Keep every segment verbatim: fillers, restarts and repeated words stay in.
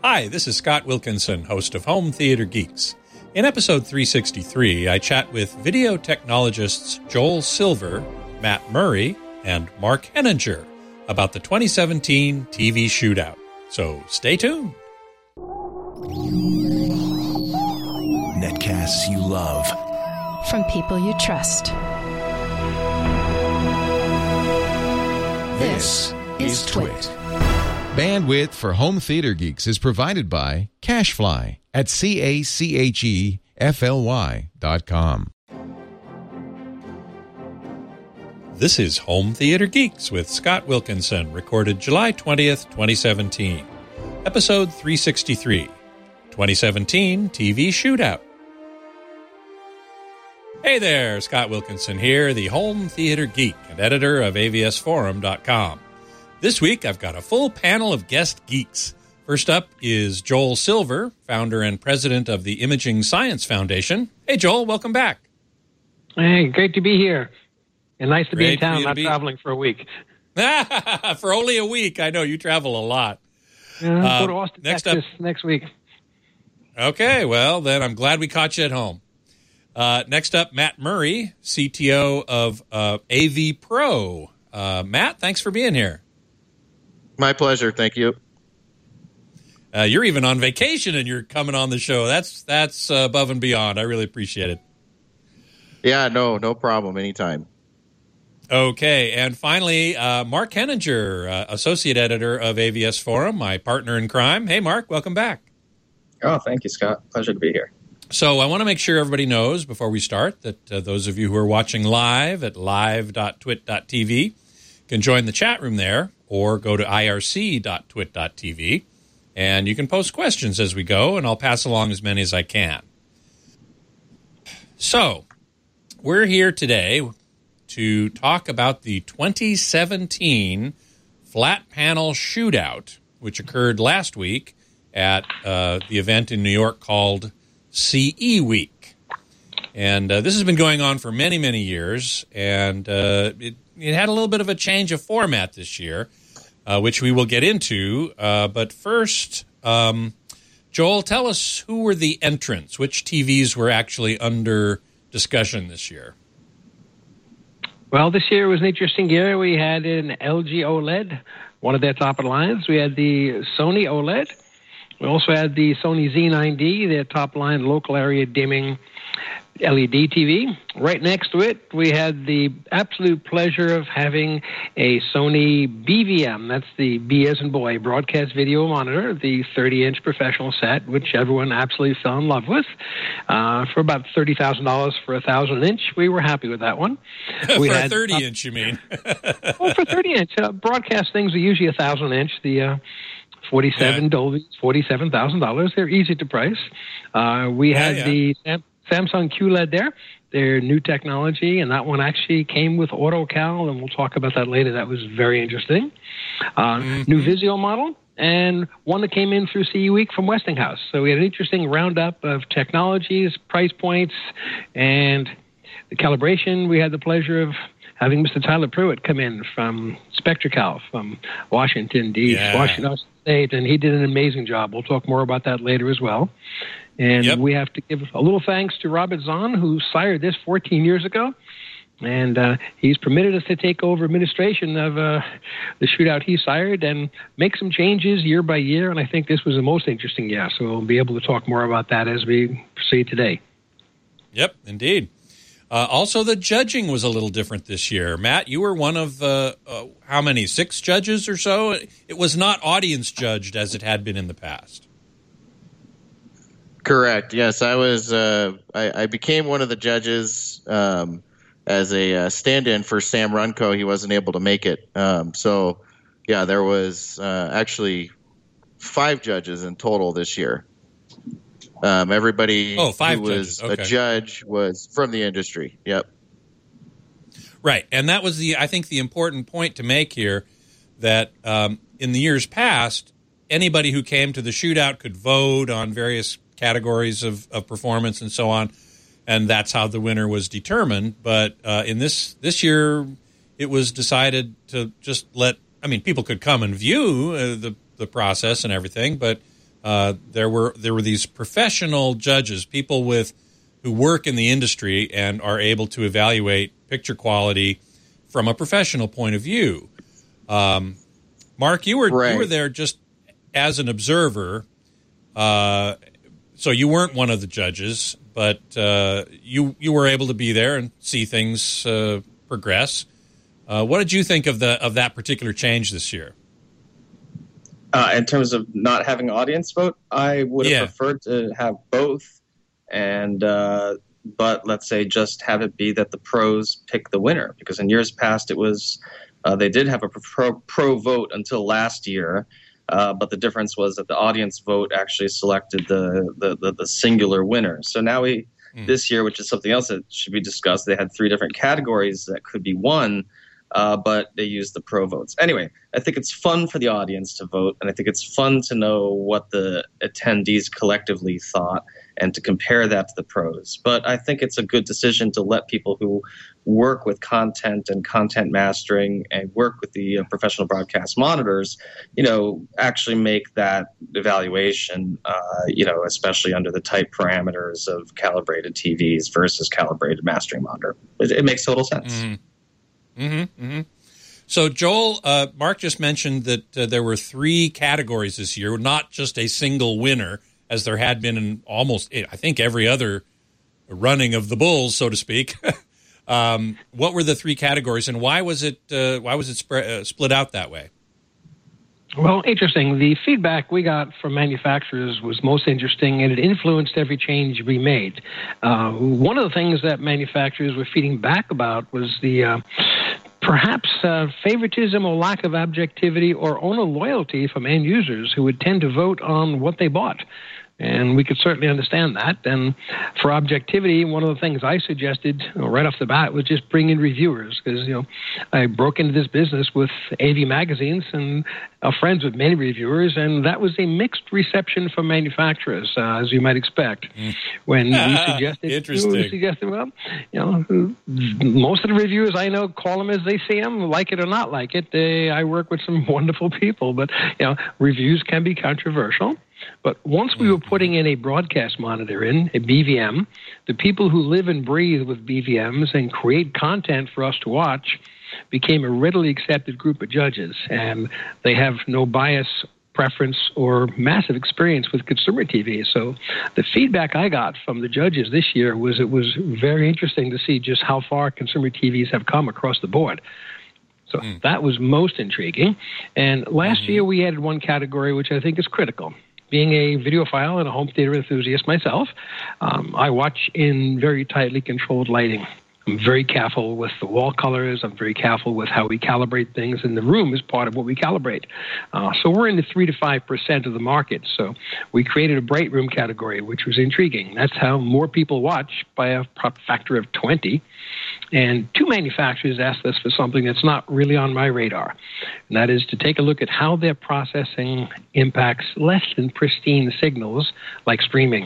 Hi, this is Scott Wilkinson, host of Home Theater Geeks. In episode three sixty-three, I chat with video technologists Joel Silver, Matt Murray, and Mark Henninger about the twenty seventeen T V shootout. So stay tuned. Netcasts you love. From people you trust. This is Twit. Bandwidth for Home Theater Geeks is provided by CacheFly at C A C H E F L Y dot com. This is Home Theater Geeks with Scott Wilkinson, recorded July twentieth, twenty seventeen. Episode three sixty-three, twenty seventeen T V Shootout. Hey there, Scott Wilkinson here, the Home Theater Geek and editor of A V S Forum dot com. This week, I've got a full panel of guest geeks. First up is Joel Silver, founder and president of the Imaging Science Foundation. Hey, Joel, welcome back. Hey, great to be here. And nice to Great be in town, to not be... traveling for a week. For only a week. I know, you travel a lot. Uh, uh, go to Austin, next Texas up... next week. Okay, well, then I'm glad we caught you at home. Uh, next up, Matt Murray, C T O of uh, A V Pro. Uh, Matt, thanks for being here. My pleasure. Thank you. Uh, you're even on vacation and you're coming on the show. That's that's uh, above and beyond. I really appreciate it. Yeah, no, no problem. Anytime. Okay, and finally, uh, Mark Henninger, uh, associate editor of A V S Forum, my partner in crime. Hey, Mark, welcome back. Oh, thank you, Scott. Pleasure to be here. So I want to make sure everybody knows before we start that uh, those of you who are watching live at live dot twit dot t v can join the chat room there, or go to I R C dot twit dot t v, and you can post questions as we go, and I'll pass along as many as I can. So, we're here today to talk about the twenty seventeen Flat Panel Shootout, which occurred last week at uh, the event in New York called C E Week. And uh, this has been going on for many, many years, and uh, it, it had a little bit of a change of format this year, uh, which we will get into. Uh, but first, um, Joel, tell us who were the entrants, which T Vs were actually under discussion this year. Well, this year was an interesting year. We had an L G OLED, one of their top of the lines. We had the Sony OLED. We also had the Sony Z nine D, their top line local area dimming L E D T V. Right next to it, we had the absolute pleasure of having a Sony B V M. That's the B as in boy, broadcast video monitor, the thirty-inch professional set, which everyone absolutely fell in love with. Uh, for about thirty thousand dollars for a one thousand inch, we were happy with that one. We for had, a thirty inch, uh, you mean? Well, for thirty inch. Uh, broadcast things are usually a one thousand inch. The uh, forty-seven yeah. Dolby, forty-seven thousand dollars. They're easy to price. Uh, we had yeah, yeah. the Sam- Samsung Q L E D there, their new technology, and that one actually came with AutoCal, and we'll talk about that later. That was very interesting. Uh, mm-hmm. New Vizio model, and one that came in through C E Week from Westinghouse. So we had an interesting roundup of technologies, price points, and the calibration. We had the pleasure of having Mister Tyler Pruitt come in from SpectraCal from Washington, D C, yeah. Washington State, and he did an amazing job. We'll talk more about that later as well. And yep. we have to give a little thanks to Robert Zahn, who sired this fourteen years ago. And uh, he's permitted us to take over administration of uh, the shootout he sired and make some changes year by year. And I think this was the most interesting year. So we'll be able to talk more about that as we proceed today. Yep, indeed. Uh, also, the judging was a little different this year. Matt, you were one of, uh, uh, how many, six judges or so? It was not audience judged as it had been in the past. Correct. Yes, I was. Uh, I, I became one of the judges um, as a uh, stand-in for Sam Runco. He wasn't able to make it. Um, so, yeah, there was uh, actually five judges in total this year. Um, everybody oh, five who was judges. Okay. a judge was from the industry. Yep. Right, and that was the I think the important point to make here, that um, in the years past, anybody who came to the shootout could vote on various categories of, of performance and so on, and that's how the winner was determined. But uh, in this this year, it was decided to just let, I mean, people could come and view uh, the, the process and everything, but uh, there were there were these professional judges, people with who work in the industry and are able to evaluate picture quality from a professional point of view. Um, Mark, you were right. you were there just as an observer, uh, so you weren't one of the judges, but uh, you you were able to be there and see things uh, progress. Uh, what did you think of the of that particular change this year? Uh, in terms of not having audience vote, I would have yeah. preferred to have both, and uh, but let's say just have it be that the pros pick the winner, because in years past it was uh, they did have a pro, pro vote until last year, uh, but the difference was that the audience vote actually selected the the, the, the singular winner. So now we mm. this year, which is something else that should be discussed, they had three different categories that could be won. Uh, but they use the pro votes. Anyway, I think it's fun for the audience to vote, and I think it's fun to know what the attendees collectively thought and to compare that to the pros. But I think it's a good decision to let people who work with content and content mastering and work with the uh, professional broadcast monitors, you know, actually make that evaluation, uh, you know, especially under the tight parameters of calibrated T Vs versus calibrated mastering monitor. It, it makes total sense. Mm. Mm-hmm, mm-hmm. So, Joel, uh, Mark just mentioned that uh, there were three categories this year, not just a single winner, as there had been in almost, I think, every other running of the Bulls, so to speak. um, what were the three categories, and why was it uh, why was it sp- uh, split out that way? Well, interesting. The feedback we got from manufacturers was most interesting, and it influenced every change we made. Uh, one of the things that manufacturers were feeding back about was the uh, perhaps uh, favoritism or lack of objectivity or owner loyalty from end users who would tend to vote on what they bought. And we could certainly understand that. And for objectivity, one of the things I suggested you know, right off the bat was just bring in reviewers, because you know I broke into this business with A V magazines and are friends with many reviewers, and that was a mixed reception from manufacturers, uh, as you might expect. Mm. When we suggested, Interesting. we suggested, well, you know, most of the reviewers I know call them as they see them, like it or not like it. They, I work with some wonderful people, but you know, reviews can be controversial. But once we were putting in a broadcast monitor in, a B V M, the people who live and breathe with B V Ms and create content for us to watch became a readily accepted group of judges. And they have no bias, preference, or massive experience with consumer T V. So the feedback I got from the judges this year was it was very interesting to see just how far consumer T Vs have come across the board. So mm. that was most intriguing. And last mm-hmm. year we added one category which I think is critical. Being a videophile and a home theater enthusiast myself, um, I watch in very tightly controlled lighting. I'm very careful with the wall colors. I'm very careful with how we calibrate things, and the room is part of what we calibrate. Uh, so we're in the three to five percent of the market. So we created a bright room category, which was intriguing. That's how more people watch by a factor of twenty. And two manufacturers asked us for something that's not really on my radar, and that is to take a look at how their processing impacts less than pristine signals like streaming.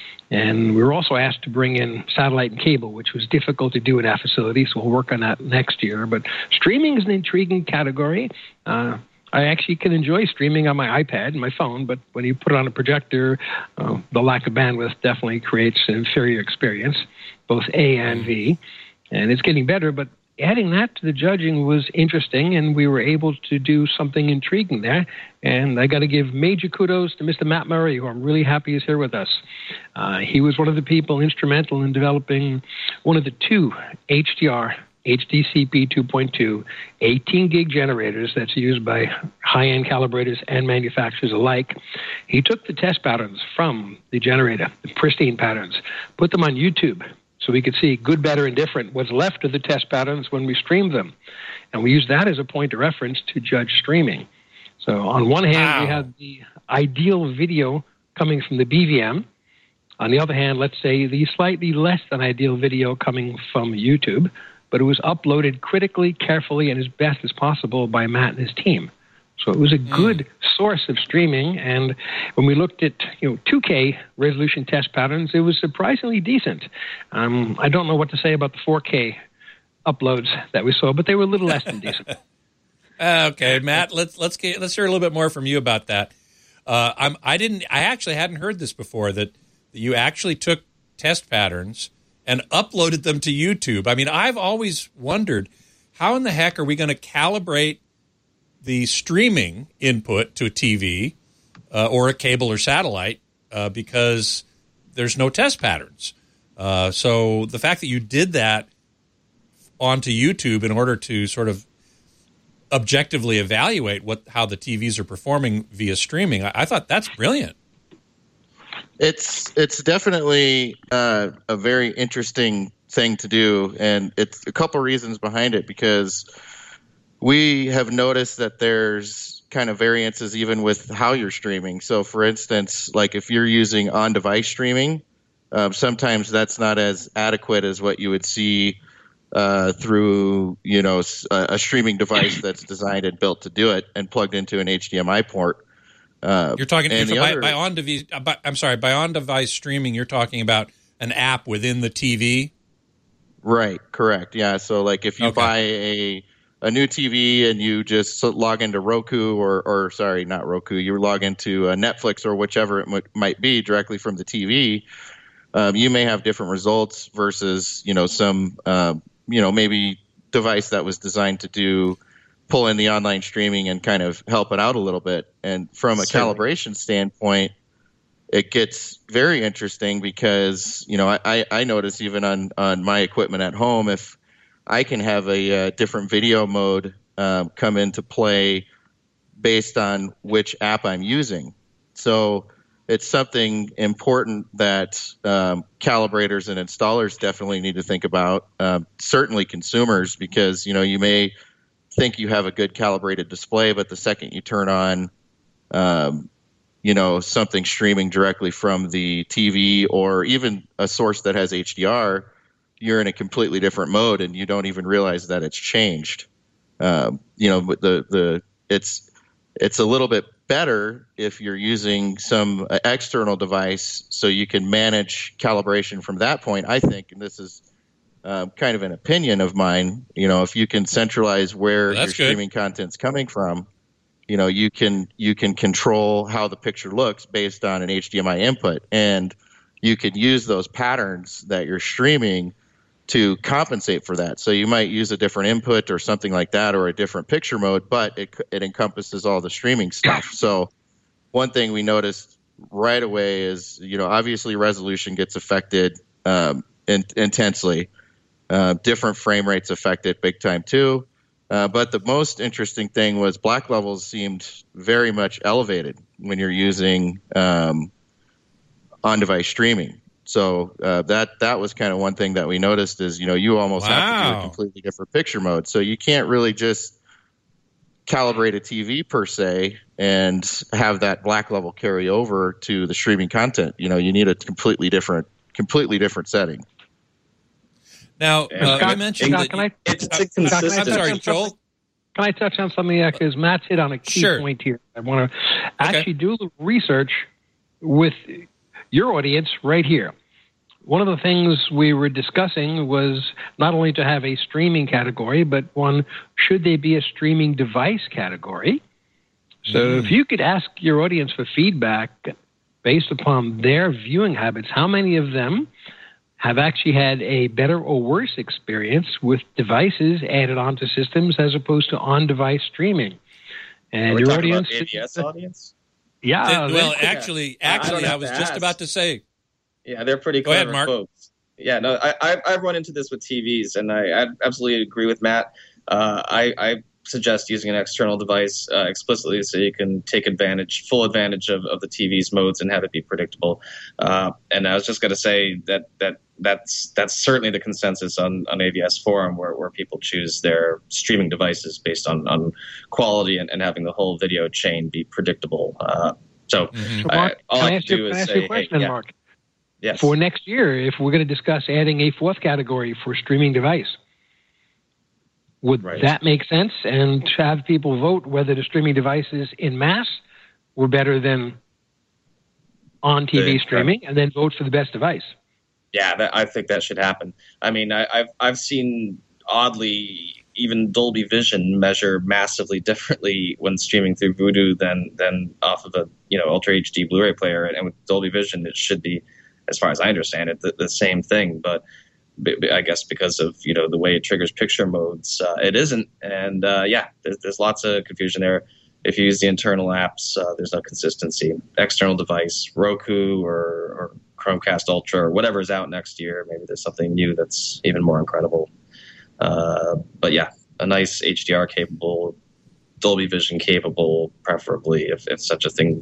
And we were also asked to bring in satellite and cable, which was difficult to do in our facility, so we'll work on that next year. But streaming is an intriguing category. Uh, I actually can enjoy streaming on my iPad and my phone, but when you put it on a projector, uh, the lack of bandwidth definitely creates an inferior experience, both A and V. And it's getting better, but adding that to the judging was interesting, and we were able to do something intriguing there. And I got to give major kudos to Mister Matt Murray, who I'm really happy is here with us. Uh, he was one of the people instrumental in developing one of the two H D R, H D C P two point two, eighteen gig generators that's used by high-end calibrators and manufacturers alike. He took the test patterns from the generator, the pristine patterns, put them on YouTube, so we could see good, better, and different, what's left of the test patterns when we streamed them. And we used that as a point of reference to judge streaming. So on one hand, wow. we had the ideal video coming from the B V M. On the other hand, let's say the slightly less than ideal video coming from YouTube, but it was uploaded critically, carefully, and as best as possible by Matt and his team. So it was a good mm. source of streaming, and when we looked at you know two K resolution test patterns, it was surprisingly decent. Um, I don't know what to say about the four K uploads that we saw, but they were a little less than decent. Okay, Matt, let's let's get, let's hear a little bit more from you about that. Uh, I'm, I didn't. I actually hadn't heard this before. That, that you actually took test patterns and uploaded them to YouTube. I mean, I've always wondered, how in the heck are we going to calibrate the streaming input to a T V uh, or a cable or satellite uh, because there's no test patterns. Uh, so the fact that you did that onto YouTube in order to sort of objectively evaluate what how the T Vs are performing via streaming, I, I thought that's brilliant. It's it's definitely uh, a very interesting thing to do, and it's a couple reasons behind it, because we have noticed that there's kind of variances even with how you're streaming. So, for instance, like if you're using on-device streaming, um, sometimes that's not as adequate as what you would see uh, through, you know, a, a streaming device that's designed and built to do it and plugged into an H D M I port. Uh, you're talking and you're, by, other, by on-device. By, I'm sorry, by on-device streaming, you're talking about an app within the T V. Right. Correct. Yeah. So, like, if you Okay. buy a a new T V and you just log into Roku or, or sorry, not Roku, you log into uh, Netflix or whichever it m- might be directly from the T V, um, you may have different results versus, you know, some, uh, you know, maybe device that was designed to do pull in the online streaming and kind of help it out a little bit. And from a Certainly. calibration standpoint, it gets very interesting because, you know, I, I, I notice even on, on my equipment at home, if I can have a, uh different video mode um, come into play based on which app I'm using. So it's something important that um, calibrators and installers definitely need to think about. Um, certainly consumers, because, you know, you may think you have a good calibrated display, but the second you turn on, um, you know, something streaming directly from the T V or even a source that has H D R, you're in a completely different mode and you don't even realize that it's changed. Um, you know, the the it's it's a little bit better if you're using some uh, external device so you can manage calibration from that point, I think. And this is uh, kind of an opinion of mine. You know, if you can centralize where Well, your that's good. streaming content's coming from, you know, you can you can control how the picture looks based on an H D M I input, and you can use those patterns that you're streaming to compensate for that. So you might use a different input or something like that, or a different picture mode, but it it encompasses all the streaming stuff. So one thing we noticed right away is, you know, obviously resolution gets affected um, in, intensely. Uh, different frame rates affect it big time too. Uh, but the most interesting thing was black levels seemed very much elevated when you're using um, on-device streaming. So uh, that that was kind of one thing that we noticed is, you know, you almost have to do Wow. a completely different picture mode. So you can't really just calibrate a T V per se and have that black level carry over to the streaming content. You know, you need a completely different, completely different setting. Now, Yeah. uh, Scott, you mentioned Scott, that can I- It's Uh, inconsistent. I'm sorry, Scott, Joel. Can I touch on something because Matt's hit on a key Sure. point here? I want to actually do a little research with your audience right here. One of the things we were discussing was not only to have a streaming category, but one, should they be a streaming device category? So if you could ask your audience for feedback based upon their viewing habits, how many of them have actually had a better or worse experience with devices added onto systems as opposed to on-device streaming? Are And we your talking audience, about A B S audience? yeah, It- well, they- actually, I don't actually, I, have was to just ask. about to say. Yeah, they're pretty Go ahead, clever Mark. folks. Yeah, no, I, I I've run into this with T Vs, and I, I absolutely agree with Matt. Uh, I, I suggest using an external device uh, explicitly so you can take advantage, full advantage of, of the T V's modes and have it be predictable. Uh, and I was just going to say that that that's that's certainly the consensus on, on A V S Forum, where, where people choose their streaming devices based on, on quality and, and having the whole video chain be predictable. Uh, so Mhm. So I, Mark, all can I I can ask you, do can I is ask say, you a hey, question, yeah, Mark? yes. For next year, if we're going to discuss adding a fourth category for streaming device, would Right. that make sense? And to have people vote whether the streaming devices in mass were better than on T V The- streaming, and then vote for the best device. Yeah, that, I think that should happen. I mean, I, I've I've seen oddly even Dolby Vision measure massively differently when streaming through Vudu than than off of a you know Ultra H D Blu-ray player. And with Dolby Vision, it should be, as far as I understand it, the, the same thing. But I guess because of you know the way it triggers picture modes, uh, it isn't. And uh, yeah, there's, there's lots of confusion there. If you use the internal apps, uh, there's no consistency. External device, Roku or, or Chromecast Ultra or whatever is out next year, maybe there's something new that's even more incredible. Uh, but yeah, a nice H D R capable, Dolby Vision capable, preferably, if, if such a thing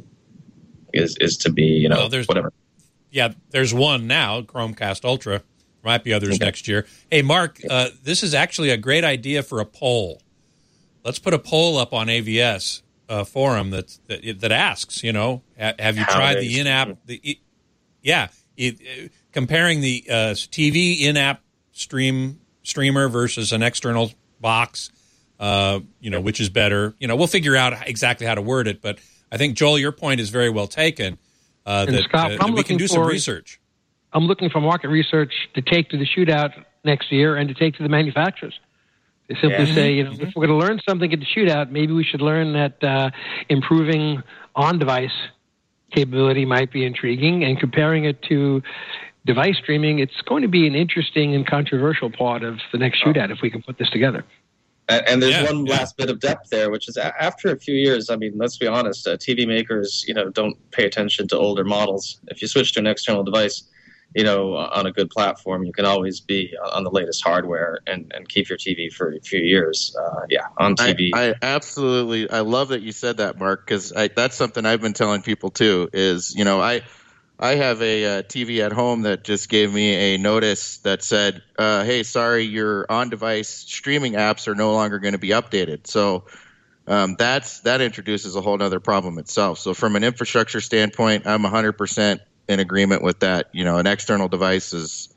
is is to be, you know, well, there's, whatever. Yeah, there's one now, Chromecast Ultra. Might be others okay. next year. Hey, Mark, uh, this is actually a great idea for a poll. Let's put a poll up on A V S uh, forum that, that that asks, you know, have you How tried the in-app? The yeah, it, comparing the uh, T V in-app stream streamer versus an external box. Uh, you know, which is better? You know, we'll figure out exactly how to word it. But I think, Joel, your point is very well taken. Uh, that, Scott, uh, that we can do some for, research. I'm looking for market research to take to the shootout next year and to take to the manufacturers. They simply yeah. say, you know, mm-hmm. if we're going to learn something at the shootout, maybe we should learn that uh, improving on-device capability might be intriguing, and comparing it to device streaming, it's going to be an interesting and controversial part of the next shootout if we can put this together. And, and there's yeah, one yeah. last bit of depth there, which is after a few years, I mean, let's be honest, uh, T V makers, you know, don't pay attention to older models. If you switch to an external device, you know, on a good platform, you can always be on the latest hardware and, and keep your T V for a few years. Uh, yeah, on T V. I, I absolutely, I love that you said that, Mark, because that's something I've been telling people too. Is you know, I I have a uh, T V at home that just gave me a notice that said, uh, "Hey, sorry, your on-device streaming apps are no longer going to be updated." So um, that's that introduces a whole other problem itself. So from an infrastructure standpoint, I'm one hundred percent in agreement with that. You know, an external device is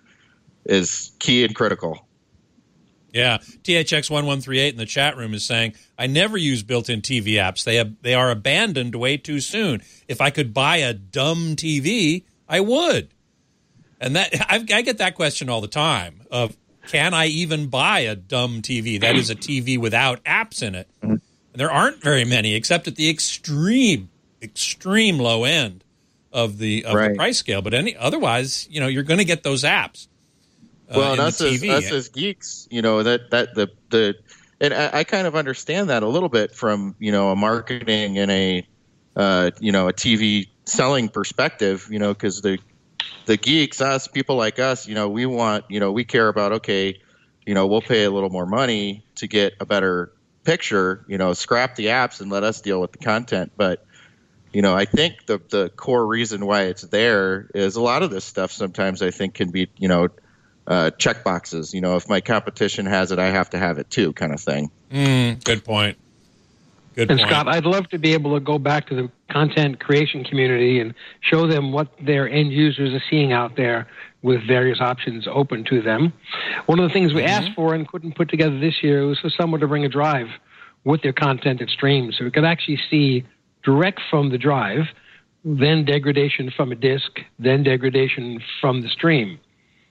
is key and critical. Yeah, T H X one one three eight in the chat room is saying, I never use built-in T V apps. They have, they are abandoned way too soon. If I could buy a dumb T V, I would. And that I, I get that question all the time of, can I even buy a dumb T V? That is a T V without apps in it. And there aren't very many, except at the extreme, extreme low end of the of right. the price scale. But any otherwise, you know, you're going to get those apps. Uh, well, and us as, us as geeks, you know, that, that the, the, and I, I kind of understand that a little bit from, you know, a marketing and a, uh, you know, a T V selling perspective, you know, because the, the geeks, us, people like us, you know, we want, you know, we care about, okay, you know, we'll pay a little more money to get a better picture, you know, scrap the apps and let us deal with the content. But, you know, I think the, the core reason why it's there is a lot of this stuff sometimes I think can be, you know, Uh, check boxes. You know, if my competition has it, I have to have it too, kind of thing. Mm, good point. Good and point. Scott, I'd love to be able to go back to the content creation community and show them what their end users are seeing out there with various options open to them. One of the things we mm-hmm. asked for and couldn't put together this year was for someone to bring a drive with their content that streams, so we could actually see direct from the drive, then degradation from a disk, then degradation from the stream.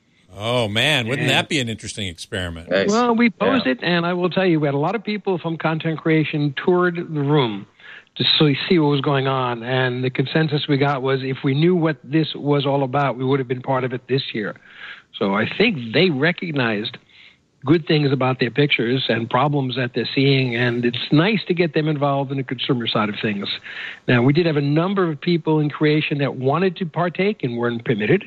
Oh, man, wouldn't and, that be an interesting experiment? Nice. Well, we posed yeah. it, and I will tell you, we had a lot of people from content creation toured the room to see what was going on, and the consensus we got was if we knew what this was all about, we would have been part of it this year. So I think they recognized good things about their pictures and problems that they're seeing, and it's nice to get them involved in the consumer side of things. Now, we did have a number of people in creation that wanted to partake and weren't permitted.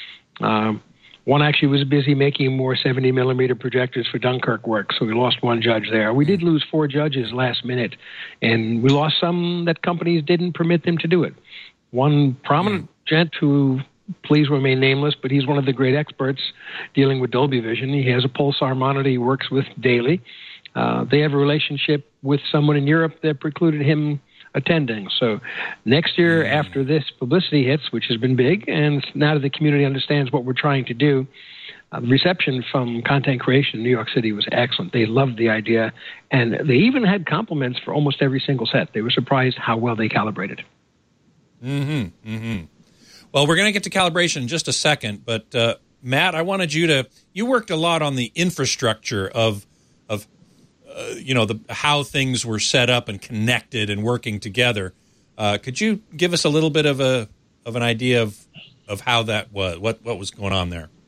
Um, One actually was busy making more seventy millimeter projectors for Dunkirk work, so we lost one judge there. We did lose four judges last minute, and we lost some that companies didn't permit them to do it. One prominent mm. gent who, please remain nameless, but he's one of the great experts dealing with Dolby Vision. He has a Pulsar monitor he works with daily. Uh, they have a relationship with someone in Europe that precluded him attending. So next year, mm. after this publicity hits, which has been big, and now that the community understands what we're trying to do, uh, the reception from content creation in New York City was excellent. They loved the idea, and they even had compliments for almost every single set. They were surprised how well they calibrated. Mm-hmm. Mm-hmm. Well, we're going to get to calibration in just a second, but uh, Matt, I wanted you to, you worked a lot on the infrastructure of of uh, you know, the how things were set up and connected and working together. Uh, could you give us a little bit of a of an idea of of how that was, what what was going on there?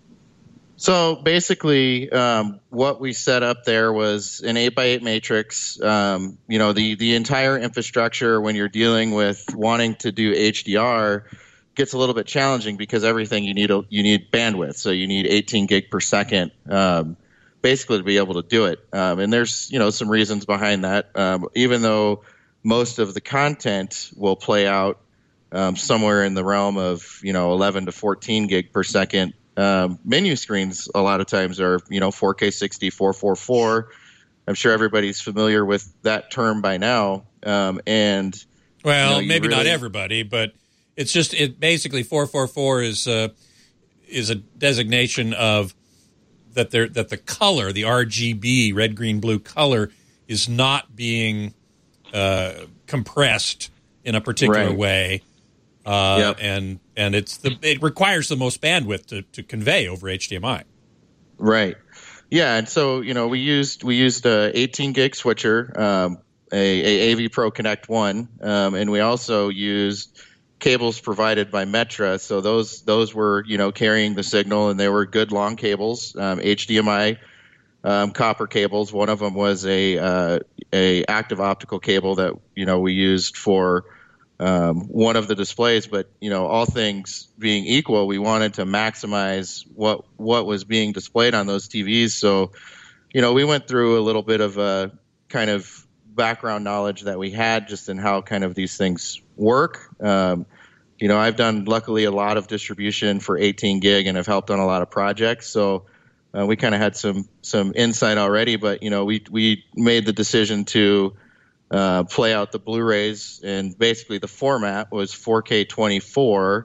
So basically, um, what we set up there was an eight by eight matrix. Um, you know, the, the entire infrastructure when you're dealing with wanting to do H D R gets a little bit challenging because everything you need you need bandwidth. So you need eighteen gig per second, um, basically to be able to do it. Um, and there's you know some reasons behind that. Um, even though most of the content will play out um, somewhere in the realm of you know eleven to fourteen gig per second. Um, menu screens a lot of times are, you know, four K sixty, four forty-four. I'm sure everybody's familiar with that term by now. Um, and well, you know, maybe really, not everybody, but it's just it basically four forty-four is uh, is a designation of that there that the color, the R G B, red, green, blue color, is not being uh, compressed in a particular right. way. Uh, yep. and and it's the it requires the most bandwidth to, to convey over H D M I. Right. Yeah, and so you know we used we used a eighteen gig switcher, um, a, a AV Pro Connect One, um, and we also used cables provided by Metra. So those those were you know carrying the signal, and they were good long cables, um, H D M I um, copper cables. One of them was a uh, a active optical cable that you know we used for. Um, one of the displays, but you know, all things being equal, we wanted to maximize what what was being displayed on those T Vs. So, you know, we went through a little bit of a kind of background knowledge that we had just in how kind of these things work. Um, you know, I've done luckily a lot of distribution for eighteen gig and have helped on a lot of projects. So uh, we kind of had some some insight already, but you know, we we made the decision to Uh, play out the Blu-rays, and basically the format was four K twenty-four,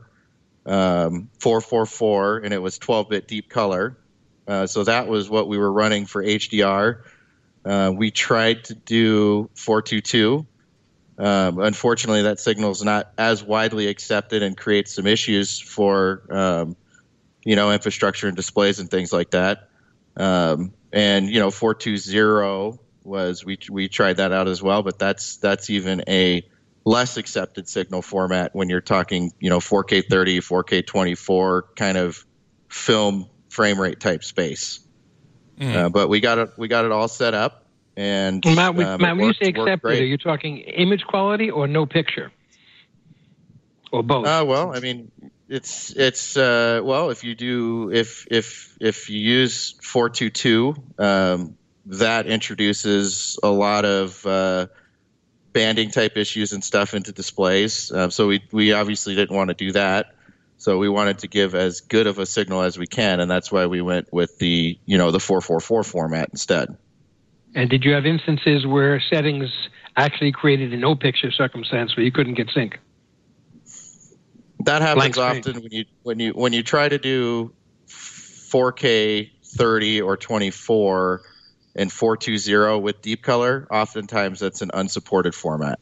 um, four forty-four, and it was twelve bit deep color. Uh, so that was what we were running for H D R. Uh, we tried to do four twenty-two. Um, unfortunately, that signal is not as widely accepted and creates some issues for um, you know infrastructure and displays and things like that. Um, and you know, four twenty was we we tried that out as well, but that's that's even a less accepted signal format when you're talking, you know, four K thirty, four K twenty-four kind of film frame rate type space. Mm. Uh, but we got it we got it all set up, and Matt, we, um, Matt when you say worked accepted, great. are you talking image quality or no picture, or both? Uh, well, I mean, it's it's uh, well, if you do if if if you use four twenty-two. Um, that introduces a lot of uh, banding type issues and stuff into displays. Um, so we, we obviously didn't want to do that. So we wanted to give as good of a signal as we can, and that's why we went with the, you know, the four forty-four format instead. And did you have instances where settings actually created a no picture circumstance where you couldn't get sync? That happens often when you when you when you try to do four K thirty or twenty-four and four twenty with deep color, oftentimes that's an unsupported format.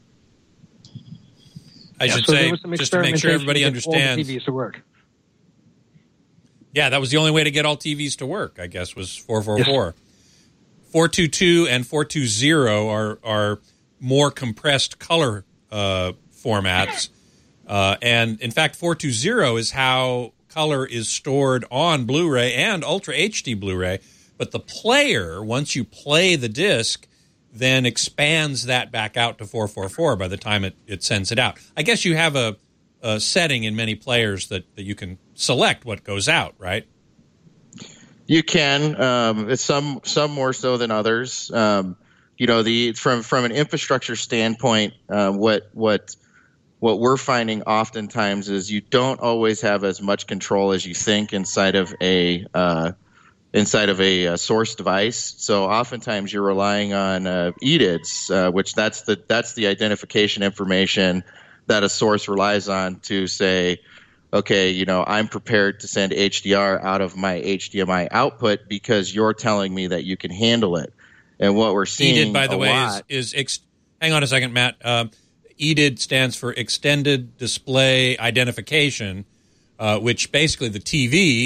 I yeah, should so say, just to make sure everybody understands. All the T Vs to work. Yeah, that was the only way to get all T Vs to work, I guess, was four forty-four. Yes. four twenty-two and four twenty are are more compressed color uh, formats. Uh, and, in fact, four twenty is how color is stored on Blu-ray and Ultra H D Blu-ray. But the player, once you play the disc, then expands that back out to four forty-four by the time it, it sends it out. I guess you have a, a setting in many players that, that you can select what goes out, right? You can. Um, it's some some more so than others. Um, you know, the from from an infrastructure standpoint, uh, what what what we're finding oftentimes is you don't always have as much control as you think inside of a uh, inside of a, a source device. So oftentimes you're relying on uh, E D I Ds, uh, which that's the that's the identification information that a source relies on to say, okay, you know, I'm prepared to send H D R out of my H D M I output because you're telling me that you can handle it. And what we're seeing E D I D, by the a way, lot, is, is ex- hang on a second, Matt. Uh, E D I D stands for Extended Display Identification, uh, which basically the T V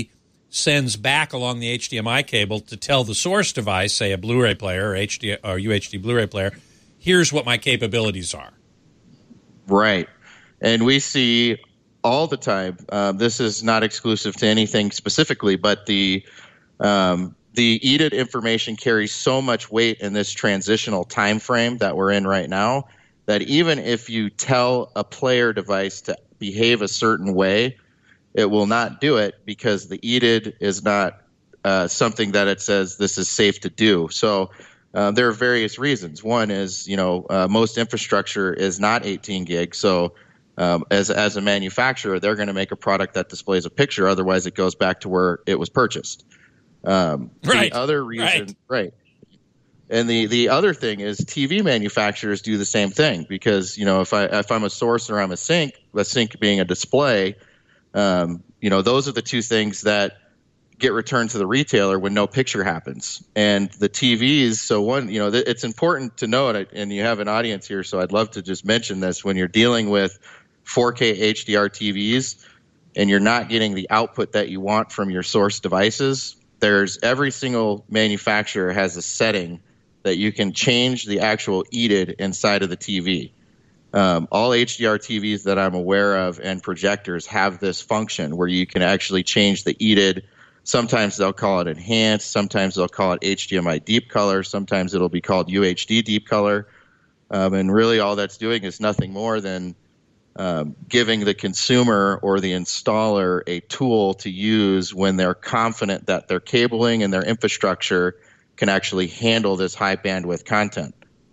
sends back along the H D M I cable to tell the source device, say a Blu-ray player or H D or U H D Blu-ray player, here's what my capabilities are. Right. And we see all the time, uh, this is not exclusive to anything specifically, but the um, the E D I D information carries so much weight in this transitional time frame that we're in right now that even if you tell a player device to behave a certain way, it will not do it because the E D I D is not uh, something that it says this is safe to do. So uh, there are various reasons. One is, you know, uh, most infrastructure is not eighteen gig. So um, as, as a manufacturer, they're going to make a product that displays a picture. Otherwise, it goes back to where it was purchased. Um, right. The other reason, right. right. And the, the other thing is T V manufacturers do the same thing because, you know, if I if I'm a source or I'm a sink, a sink being a display, um, you know, those are the two things that get returned to the retailer when no picture happens. And the T Vs, so one, you know, th- it's important to note, and you have an audience here, so I'd love to just mention this, when you're dealing with four K H D R T Vs and you're not getting the output that you want from your source devices, there's every single manufacturer has a setting that you can change the actual E D I D inside of the T V. Um, all H D R T Vs that I'm aware of and projectors have this function where you can actually change the E D I D. Sometimes they'll call it enhanced. Sometimes they'll call it H D M I deep color. Sometimes it'll be called U H D deep color. Um, and really all that's doing is nothing more than um, giving the consumer or the installer a tool to use when they're confident that their cabling and their infrastructure can actually handle this high bandwidth content.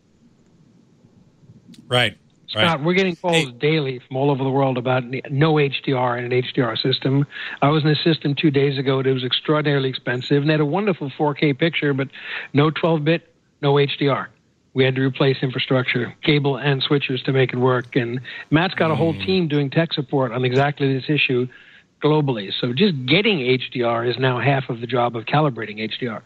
Right. Scott, right. we're getting calls hey. daily from all over the world about no H D R in an H D R system. I was in a system two days ago that was extraordinarily expensive and had a wonderful four K picture, but no twelve bit, no H D R. We had to replace infrastructure, cable and switches to make it work. And Matt's got a whole team doing tech support on exactly this issue globally. So just getting H D R is now half of the job of calibrating H D R.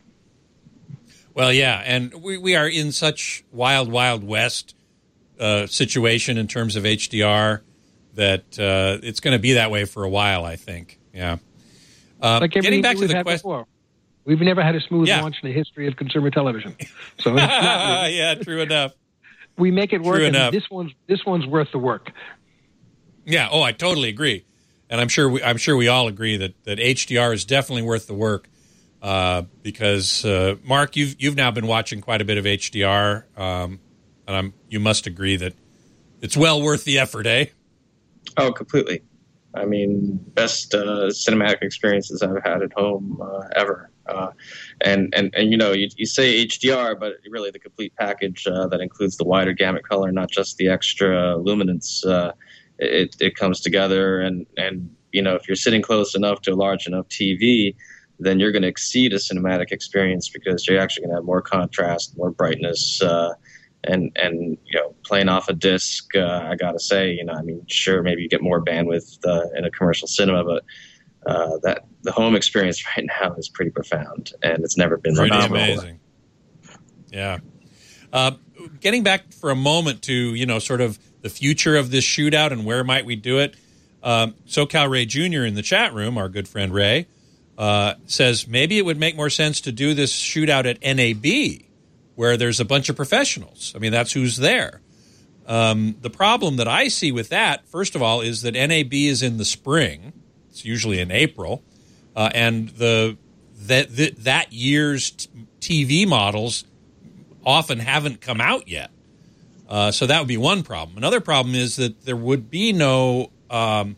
Well, yeah, and we, we are in such wild, wild west uh, situation in terms of H D R that uh, it's going to be that way for a while, I think. Yeah. Uh, like getting back to the question. We've never had a smooth yeah. launch in the history of consumer television. So it's not yeah, true enough. We make it work, true and enough. this one's this one's worth the work. Yeah. Oh, I totally agree, and I'm sure we I'm sure we all agree that, that H D R is definitely worth the work. Uh, because uh, Mark, you've you've now been watching quite a bit of H D R, um, and I'm you must agree that it's well worth the effort, eh? Oh, completely. I mean, best uh, cinematic experiences I've had at home uh, ever. Uh, and, and, and, you know, you, you say H D R, but really the complete package uh, that includes the wider gamut color, not just the extra luminance. Uh, it, it comes together. And, and, you know, if you're sitting close enough to a large enough T V, then you're going to exceed a cinematic experience because you're actually going to have more contrast, more brightness, uh, and, and, you know, playing off a disc, uh, I got to say, you know, I mean, sure, maybe you get more bandwidth uh, in a commercial cinema, but uh, that the home experience right now is pretty profound, and it's never been pretty phenomenal. amazing. Yeah. Uh, getting back for a moment to, you know, sort of the future of this shootout and where might we do it, um, SoCal Ray Junior in the chat room, our good friend Ray, uh, says maybe it would make more sense to do this shootout at N A B, where there's a bunch of professionals. I mean, that's who's there. Um, the problem that I see with that, first of all, is that N A B is in the spring. It's usually in April. Uh, and the that, that that year's t- T V models often haven't come out yet. Uh, so that would be one problem. Another problem is that there would be no, um,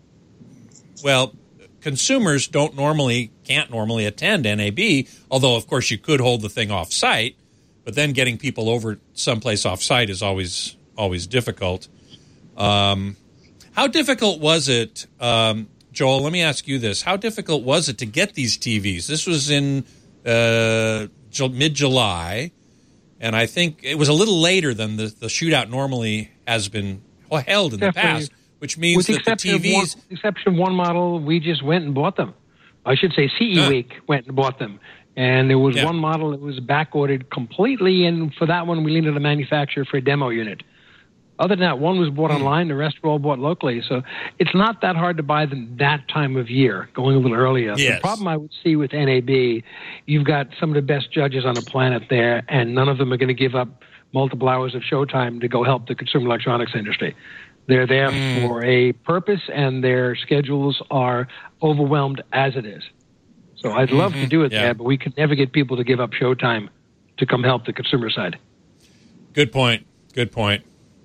well, consumers don't normally, can't normally attend N A B, although, of course, you could hold the thing off-site, but then getting people over someplace off-site is always always difficult. Um, how difficult was it, um, Joel, let me ask you this. How difficult was it to get these T Vs? This was in uh, mid-July, and I think it was a little later than the, the shootout normally has been held in the Definitely. past, which means With that the T Vs... One, with the exception of one model, we just went and bought them. I should say C E huh. Week went and bought them. And there was Yeah. one model that was back-ordered completely, and for that one, we leaned on the manufacturer for a demo unit. Other than that, one was bought online, the rest were all bought locally. So it's not that hard to buy them that time of year, going a little earlier. Yes. The problem I would see with N A B, you've got some of the best judges on the planet there, and none of them are going to give up multiple hours of showtime to go help the consumer electronics industry. They're there mm. for a purpose, and their schedules are overwhelmed as it is. So I'd love mm-hmm. to do it yeah. there, but we could never get people to give up showtime to come help the consumer side. Good point. Good point.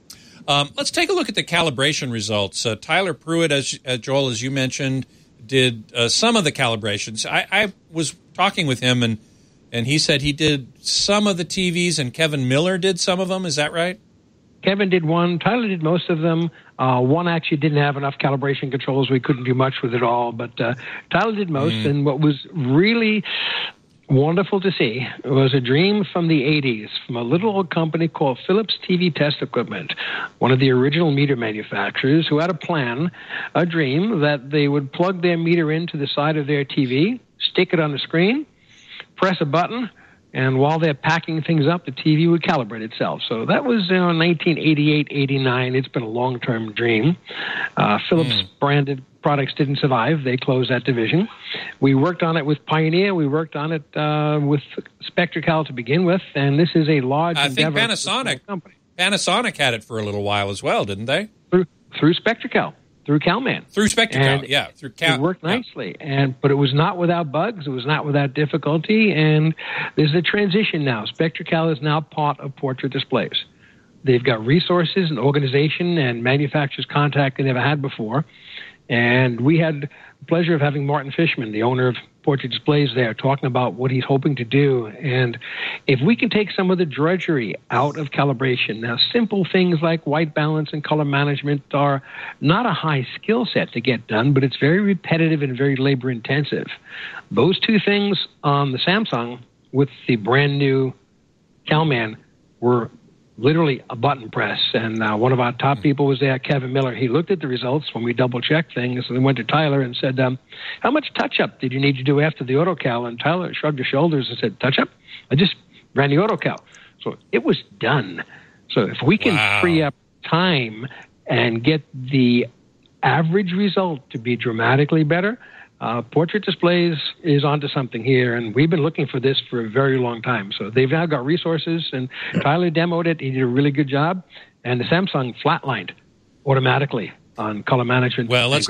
Um, let's take a look at the calibration results. Uh, Tyler Pruitt, as uh, Joel, as you mentioned, did uh, some of the calibrations. I, I was talking with him, and and he said he did some of the T Vs, and Kevin Miller did some of them. Is that right? Kevin did one. Tyler did most of them. Uh, one actually didn't have enough calibration controls. We couldn't do much with it all, but uh, Tyler did most. Mm. And what was really wonderful to see. It was a dream from the eighties from a little old company called Philips T V Test Equipment, one of the original meter manufacturers, who had a plan, a dream, that they would plug their meter into the side of their T V, stick it on the screen, press a button, and while they're packing things up, the T V would calibrate itself. So that was you know, nineteen eighty-eight, eighty-nine. It's been a long-term dream. Uh, Philips mm. branded products didn't survive. They closed that division. We worked on it with Pioneer. We worked on it uh, with Spectracal to begin with, and this is a large I think endeavor. Panasonic, company. Panasonic had it for a little while as well, didn't they? Through, through Spectracal. Through Calman. Through Spectracal, yeah. Through Cal- it worked nicely, yeah. and but it was not without bugs. It was not without difficulty, and there's a transition now. Spectracal is now part of Portrait Displays. They've got resources and organization and manufacturers contact they never had before, and we had the pleasure of having Martin Fishman, the owner of Portrait Displays, there talking about what he's hoping to do. And if we can take some of the drudgery out of calibration, now simple things like white balance and color management are not a high skill set to get done, but it's very repetitive and very labor intensive. Those two things on the Samsung with the brand new Calman were literally a button press. And uh, one of our top people was there, Kevin Miller. He looked at the results when we double-checked things, and then went to Tyler and said, um, how much touch-up did you need to do after the AutoCal? And Tyler shrugged his shoulders and said, touch-up? I just ran the AutoCal. So it was done. So if we can wow. free up time and get the average result to be dramatically better, Uh, Portrait Displays is onto something here, and we've been looking for this for a very long time. So they've now got resources, and Tyler demoed it. He did a really good job, and the Samsung flatlined automatically on color management. Well, let's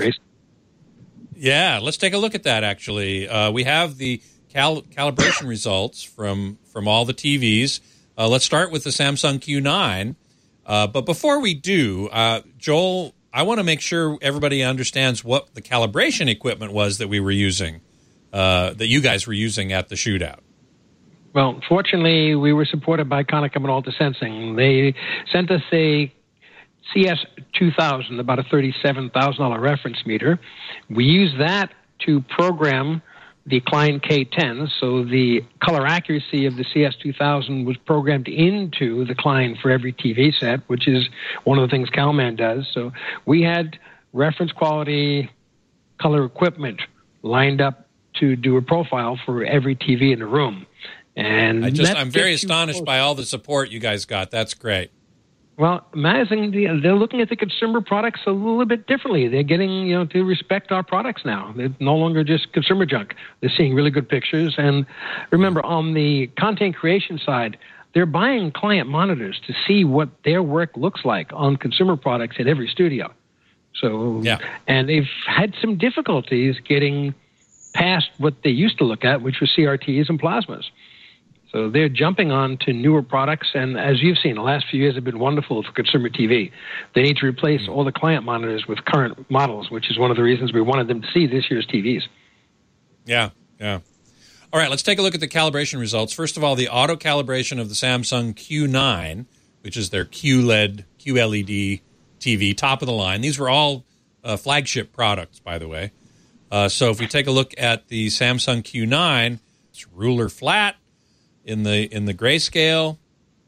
yeah, let's take a look at that. Actually, uh, we have the cal- calibration results from from all the T Vs. Uh, let's start with the Samsung Q nine. Uh, but before we do, uh, Joel, I want to make sure everybody understands what the calibration equipment was that we were using, uh, that you guys were using at the shootout. Well, fortunately, we were supported by Konica Minolta Sensing. They sent us a C S two thousand, about a thirty-seven thousand dollars reference meter. We used that to program the Klein K ten, so the color accuracy of the C S two thousand was programmed into the Klein for every T V set, which is one of the things Calman does. So we had reference quality color equipment lined up to do a profile for every T V in the room. And I just, I'm very astonished by all the support you guys got. That's great. Well, amazing. They're looking at the consumer products a little bit differently. They're getting, you know, to respect our products now. They're no longer just consumer junk. They're seeing really good pictures. And remember, on the content creation side, they're buying client monitors to see what their work looks like on consumer products at every studio. So, yeah. And they've had some difficulties getting past what they used to look at, which was C R Ts and plasmas. So they're jumping on to newer products, and as you've seen, the last few years have been wonderful for consumer T V. They need to replace all the client monitors with current models, which is one of the reasons we wanted them to see this year's T Vs. Yeah, yeah. All right, let's take a look at the calibration results. First of all, the auto calibration of the Samsung Q nine, which is their Q L E D, Q L E D T V, top of the line. These were all uh, flagship products, by the way. Uh, so if we take a look at the Samsung Q nine, it's ruler flat in the in the grayscale,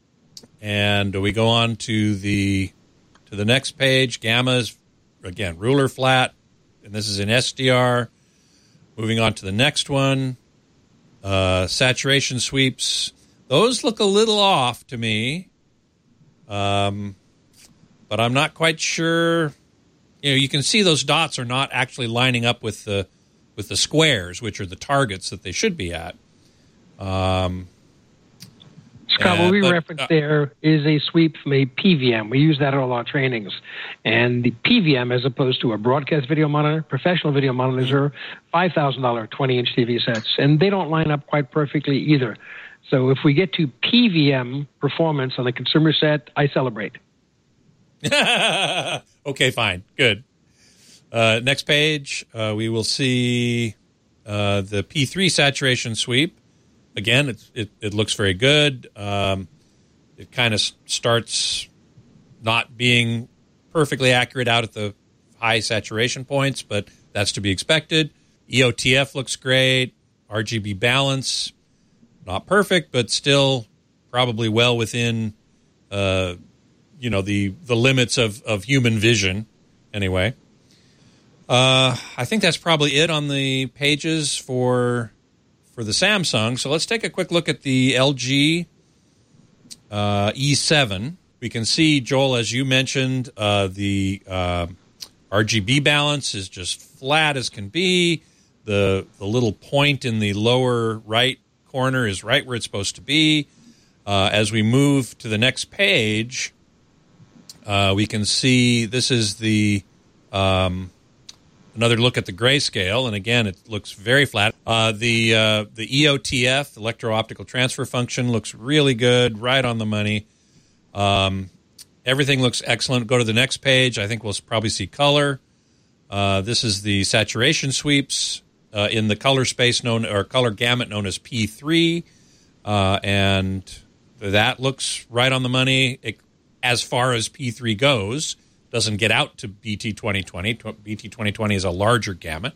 and we go on to the to the next page. Gamma's again ruler flat, and this is in S D R. Moving on to the next one, uh, saturation sweeps. Those look a little off to me. Um, but I'm not quite sure. You know, you can see those dots are not actually lining up with the with the squares, which are the targets that they should be at. Um, Scott, uh, what we but, referenced uh, there is a sweep from a P V M. We use that in all our trainings. And the P V M, as opposed to a broadcast video monitor, professional video monitors are five thousand dollars twenty-inch T V sets, and they don't line up quite perfectly either. So if we get to P V M performance on the consumer set, I celebrate. Okay, fine. Good. Uh, next page, uh, we will see uh, the P three saturation sweep. Again, it, it, it looks very good. Um, it kind of starts not being perfectly accurate out at the high saturation points, but that's to be expected. E O T F looks great. R G B balance, not perfect, but still probably well within, uh, you know, the, the limits of, of human vision anyway. Uh, I think that's probably it on the pages for for the Samsung. So let's take a quick look at the L G uh, E seven. We can see, Joel, as you mentioned, uh, the uh, R G B balance is just flat as can be. The the little point in the lower right corner is right where it's supposed to be. Uh, as we move to the next page, uh, we can see this is the um, another look at the grayscale, and again, it looks very flat. Uh, the uh, the E O T F, electro-optical transfer function, looks really good, right on the money. Um, everything looks excellent. Go to the next page. I think we'll probably see color. Uh, this is the saturation sweeps uh, in the color space known or color gamut known as P three, uh, and that looks right on the money it, as far as P three goes. Doesn't get out to B T twenty twenty. B T twenty twenty is a larger gamut.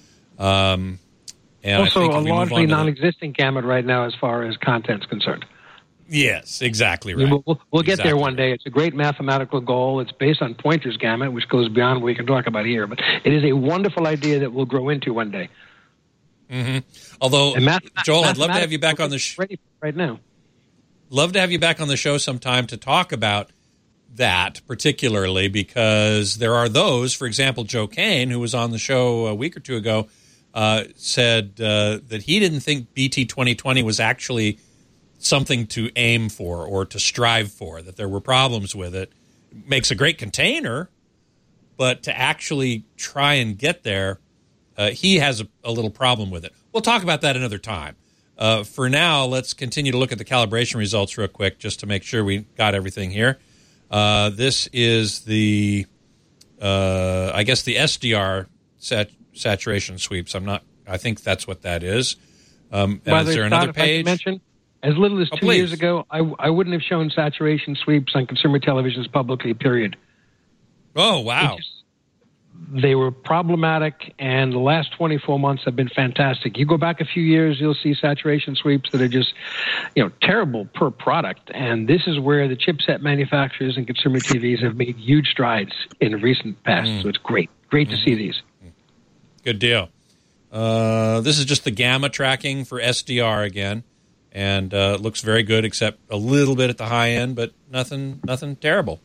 Um, and also, I think a largely the, non-existent gamut right now as far as content's concerned. Yes, exactly right. We'll, we'll, we'll get exactly there one right. day. It's a great mathematical goal. It's based on Pointer's gamut, which goes beyond what we can talk about here. But it is a wonderful idea that we'll grow into one day. Mm-hmm. Although, math- Joel, I'd love to have you back on the show. Ready right now. Love to have you back on the show sometime to talk about that particularly, because there are those, for example, Joe Kane, who was on the show a week or two ago, uh, said uh, that he didn't think B T twenty twenty was actually something to aim for or to strive for, that there were problems with it. It makes a great container, but to actually try and get there, uh, he has a, a little problem with it. We'll talk about that another time. Uh, for now, let's continue to look at the calibration results real quick just to make sure we got everything here. Uh, this is the, uh, I guess, the S D R sat- saturation sweeps. I'm not. I think that's what that is. Um, By and is the there way, another Scott, if I page? can mention, as little as Oh, two please. years ago, I, I wouldn't have shown saturation sweeps on consumer televisions publicly. Period. Oh wow! It just- They were problematic, and the last twenty-four months have been fantastic. You go back a few years, you'll see saturation sweeps that are just, you know, terrible per product. And this is where the chipset manufacturers and consumer T Vs have made huge strides in recent past. Mm. So it's great, great mm-hmm. to see these. Good deal. Uh, this is just the gamma tracking for S D R again, and uh, it looks very good, except a little bit at the high end, but nothing, nothing terrible.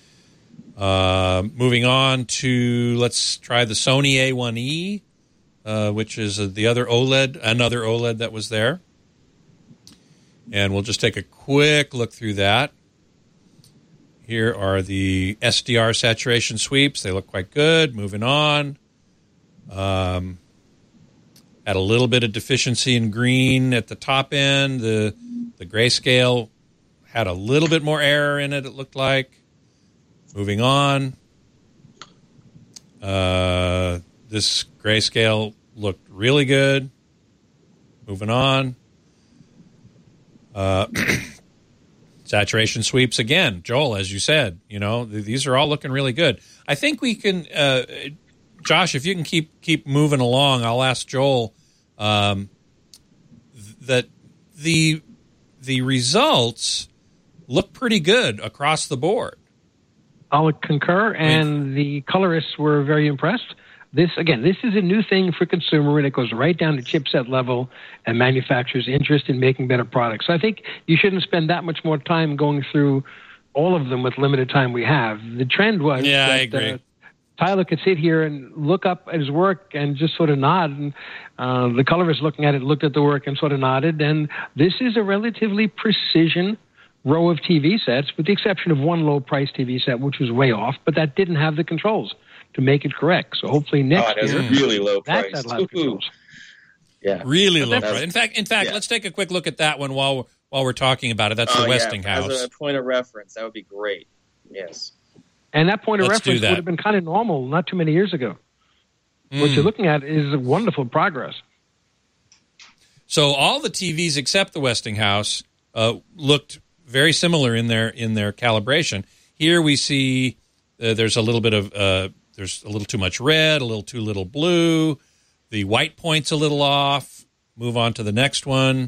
Uh, moving on to, let's try the Sony A one E, uh, which is uh, the other OLED, another OLED that was there. And we'll just take a quick look through that. Here are the S D R saturation sweeps. They look quite good. Moving on. Um, had a little bit of deficiency in green at the top end. The, the grayscale had a little bit more error in it, it looked like. Moving on, uh, this grayscale looked really good. Moving on, uh, saturation sweeps again. Joel, as you said, you know, th- these are all looking really good. I think we can, uh, Josh, if you can keep keep moving along, I'll ask Joel um, th- that the the results look pretty good across the board. I'll concur, and the colorists were very impressed. This, again, this is a new thing for consumer, and it goes right down to chipset level and manufacturers' interest in making better products. So I think you shouldn't spend that much more time going through all of them with limited time we have. The trend was yeah, that, I agree. Uh, Tyler could sit here and look up at his work and just sort of nod. And uh, the colorist looking at it looked at the work and sort of nodded. And this is a relatively precision row of T V sets, with the exception of one low-price T V set, which was way off, but that didn't have the controls to make it correct. So hopefully next oh, it was year, really low price. That'll have controls. Yeah, really But low that's- price. In fact, in fact, yeah. let's take a quick look at that one while while we're talking about it. That's Oh, the yeah, Westinghouse. As a point of reference, that would be great. Yes. And that point of Let's do reference that. would have been kind of normal not too many years ago. What Mm. you're looking at is wonderful progress. So all the T Vs except the Westinghouse uh, looked very similar in their in their calibration. Here we see uh, there's a little bit of uh, there's a little too much red, a little too little blue. The white point's a little off. Move on to the next one.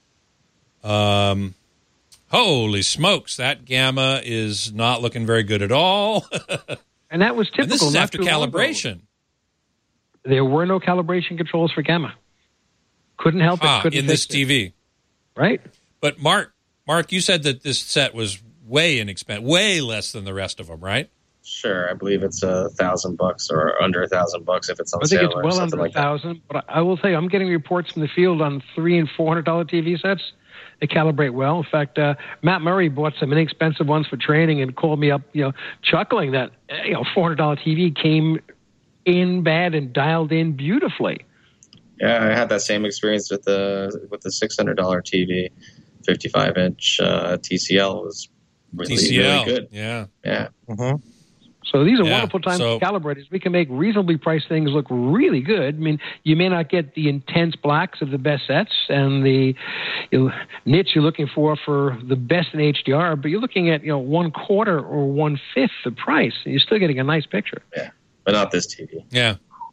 Um, holy smokes, that gamma is not looking very good at all. And that was typical. And this is not after too long ago. calibration. There were no calibration controls for gamma. Couldn't help Ah, it. Couldn't in this fix T V. it. Right? But Mark, Mark, you said that this set was way inexpensive, way less than the rest of them, right? Sure, I believe it's a thousand bucks or under a thousand bucks if it's on I think sale it's or well something under a like that. thousand. But I will tell you, I'm getting reports from the field on three and four hundred dollar T V sets. They calibrate well. In fact, uh, Matt Murray bought some inexpensive ones for training and called me up, you know, chuckling that uh, you know four hundred dollar T V came in bad and dialed in beautifully. Yeah, I had that same experience with the with the six hundred dollar T V, fifty-five inch uh, T C L was really, T C L, really good. yeah. Yeah. So these are Yeah, wonderful times so- to calibrate. We can make reasonably priced things look really good. I mean, you may not get the intense blacks of the best sets and the you know, niche you're looking for for the best in H D R, but you're looking at you know one quarter or one fifth the price, and you're still getting a nice picture. Yeah, but not this T V. Yeah.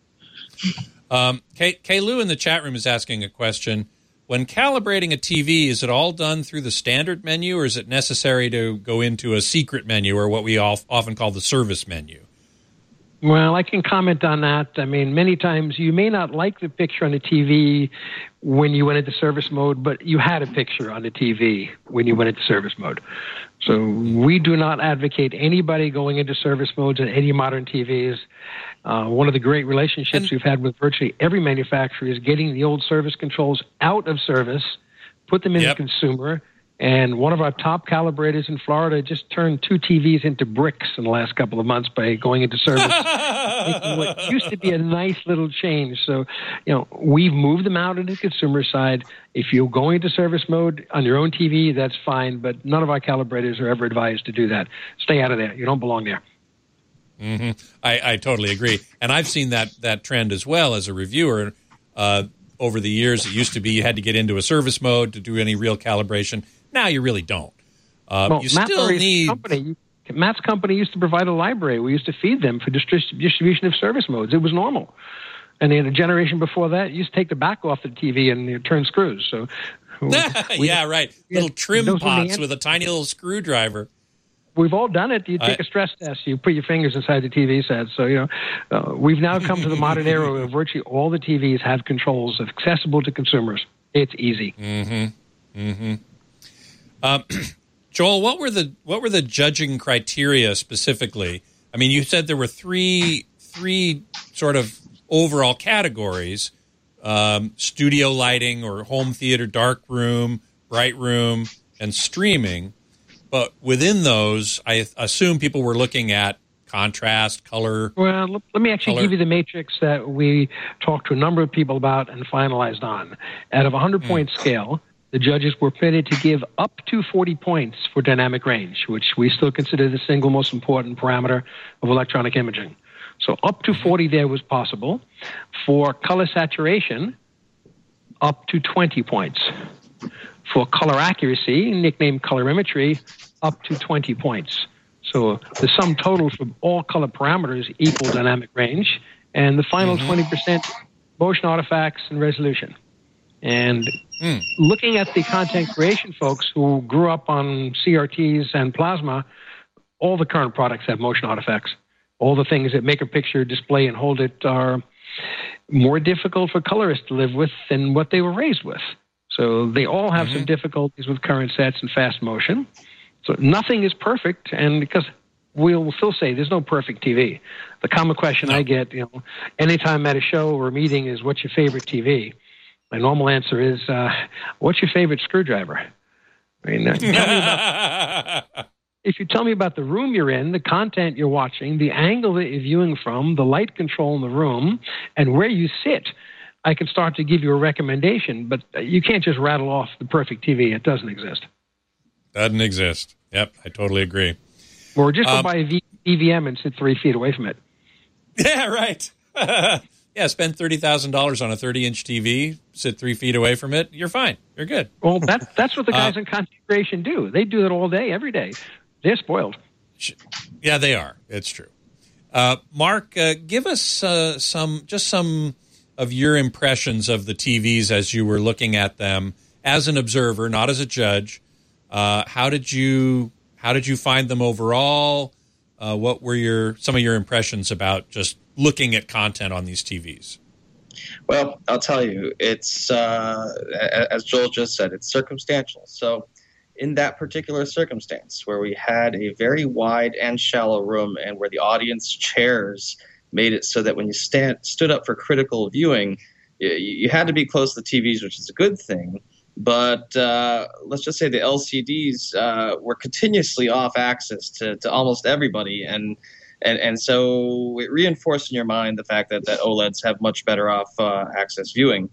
Um, Kay, Kay Lou in the chat room is asking a question. When calibrating a T V, is it all done through the standard menu, or is it necessary to go into a secret menu, or what we all, often call the service menu? Well, I can comment on that. I mean, many times you may not like the picture on the T V when you went into service mode, but you had a picture on the T V when you went into service mode. So we do not advocate anybody going into service modes in any modern T Vs. Uh, one of the great relationships And- we've had with virtually every manufacturer is getting the old service controls out of service, put them in Yep. the consumer. And one of our top calibrators in Florida just turned two T Vs into bricks in the last couple of months by going into service. Making what used to be a nice little change. So, you know, we've moved them out into the consumer side. If you're going into service mode on your own T V, that's fine. But none of our calibrators are ever advised to do that. Stay out of there. You don't belong there. Mm-hmm. I, I totally agree. And I've seen that, that trend as well as a reviewer. Uh, over the years, it used to be you had to get into a service mode to do any real calibration. Now you really don't. Uh, Well, you Matt still Murray's need... company, Matt's company used to provide a library. We used to feed them for distri- distribution of service modes. It was normal. And in a generation before that, you used to take the back off the T V and you turn screws. So, we- yeah, right. Yeah, Little trim those were the pots ans- with a tiny little screwdriver. We've all done it. You take I- a stress test. You put your fingers inside the T V set. So, you know, uh, we've now come to the modern era where virtually all the T Vs have controls accessible to consumers. It's easy. Mm-hmm. Mm-hmm. Um, Joel, what were the what were the judging criteria specifically? I mean, you said there were three three sort of overall categories: um, studio lighting or home theater, dark room, bright room, and streaming. But within those, I assume people were looking at contrast, color. Well, let let me actually Color. give you the matrix that we talked to a number of people about and finalized on. Out of a hundred-point scale, the judges were permitted to give up to forty points for dynamic range, which we still consider the single most important parameter of electronic imaging. So up to forty there was possible. For color saturation, up to twenty points. For color accuracy, nicknamed colorimetry, up to twenty points. So the sum total for all color parameters equal dynamic range, and the final twenty percent motion artifacts and resolution. And Mm. looking at the content creation folks who grew up on C R Ts and plasma, all the current products have motion artifacts. All the things that make a picture, display, and hold it are more difficult for colorists to live with than what they were raised with. So they all have some difficulties with current sets and fast motion. So nothing is perfect, and because we'll still say there's no perfect T V. The common question no. I get, you know, anytime I'm at a show or a meeting is, what's your favorite T V? My normal answer is, uh, what's your favorite screwdriver? I mean, uh, tell me about, if you tell me about the room you're in, the content you're watching, the angle that you're viewing from, the light control in the room, and where you sit, I can start to give you a recommendation. But you can't just rattle off the perfect T V. It doesn't exist. Doesn't exist. Yep, I totally agree. Or just um, go buy a v- E V M and sit three feet away from it. Yeah, right. Yeah, spend thirty thousand dollars on a thirty-inch T V, sit three feet away from it, you're fine. You're good. Well, that, that's what the guys uh, in content creation do. They do it all day, every day. They're spoiled. Yeah, they are. It's true. Uh, Mark, uh, give us uh, some, just some of your impressions of the T Vs as you were looking at them as an observer, not as a judge. Uh, how did you how did you find them overall? Uh, what were your some of your impressions about just looking at content on these T Vs? Well, I'll tell you, it's uh, as Joel just said, it's circumstantial. So in that particular circumstance where we had a very wide and shallow room and where the audience chairs made it so that when you stand, stood up for critical viewing, you, you had to be close to the T Vs, which is a good thing. But uh, let's just say the L C Ds uh, were continuously off axis to, to almost everybody. And, and and so it reinforced in your mind the fact that, that OLEDs have much better off uh, axis viewing.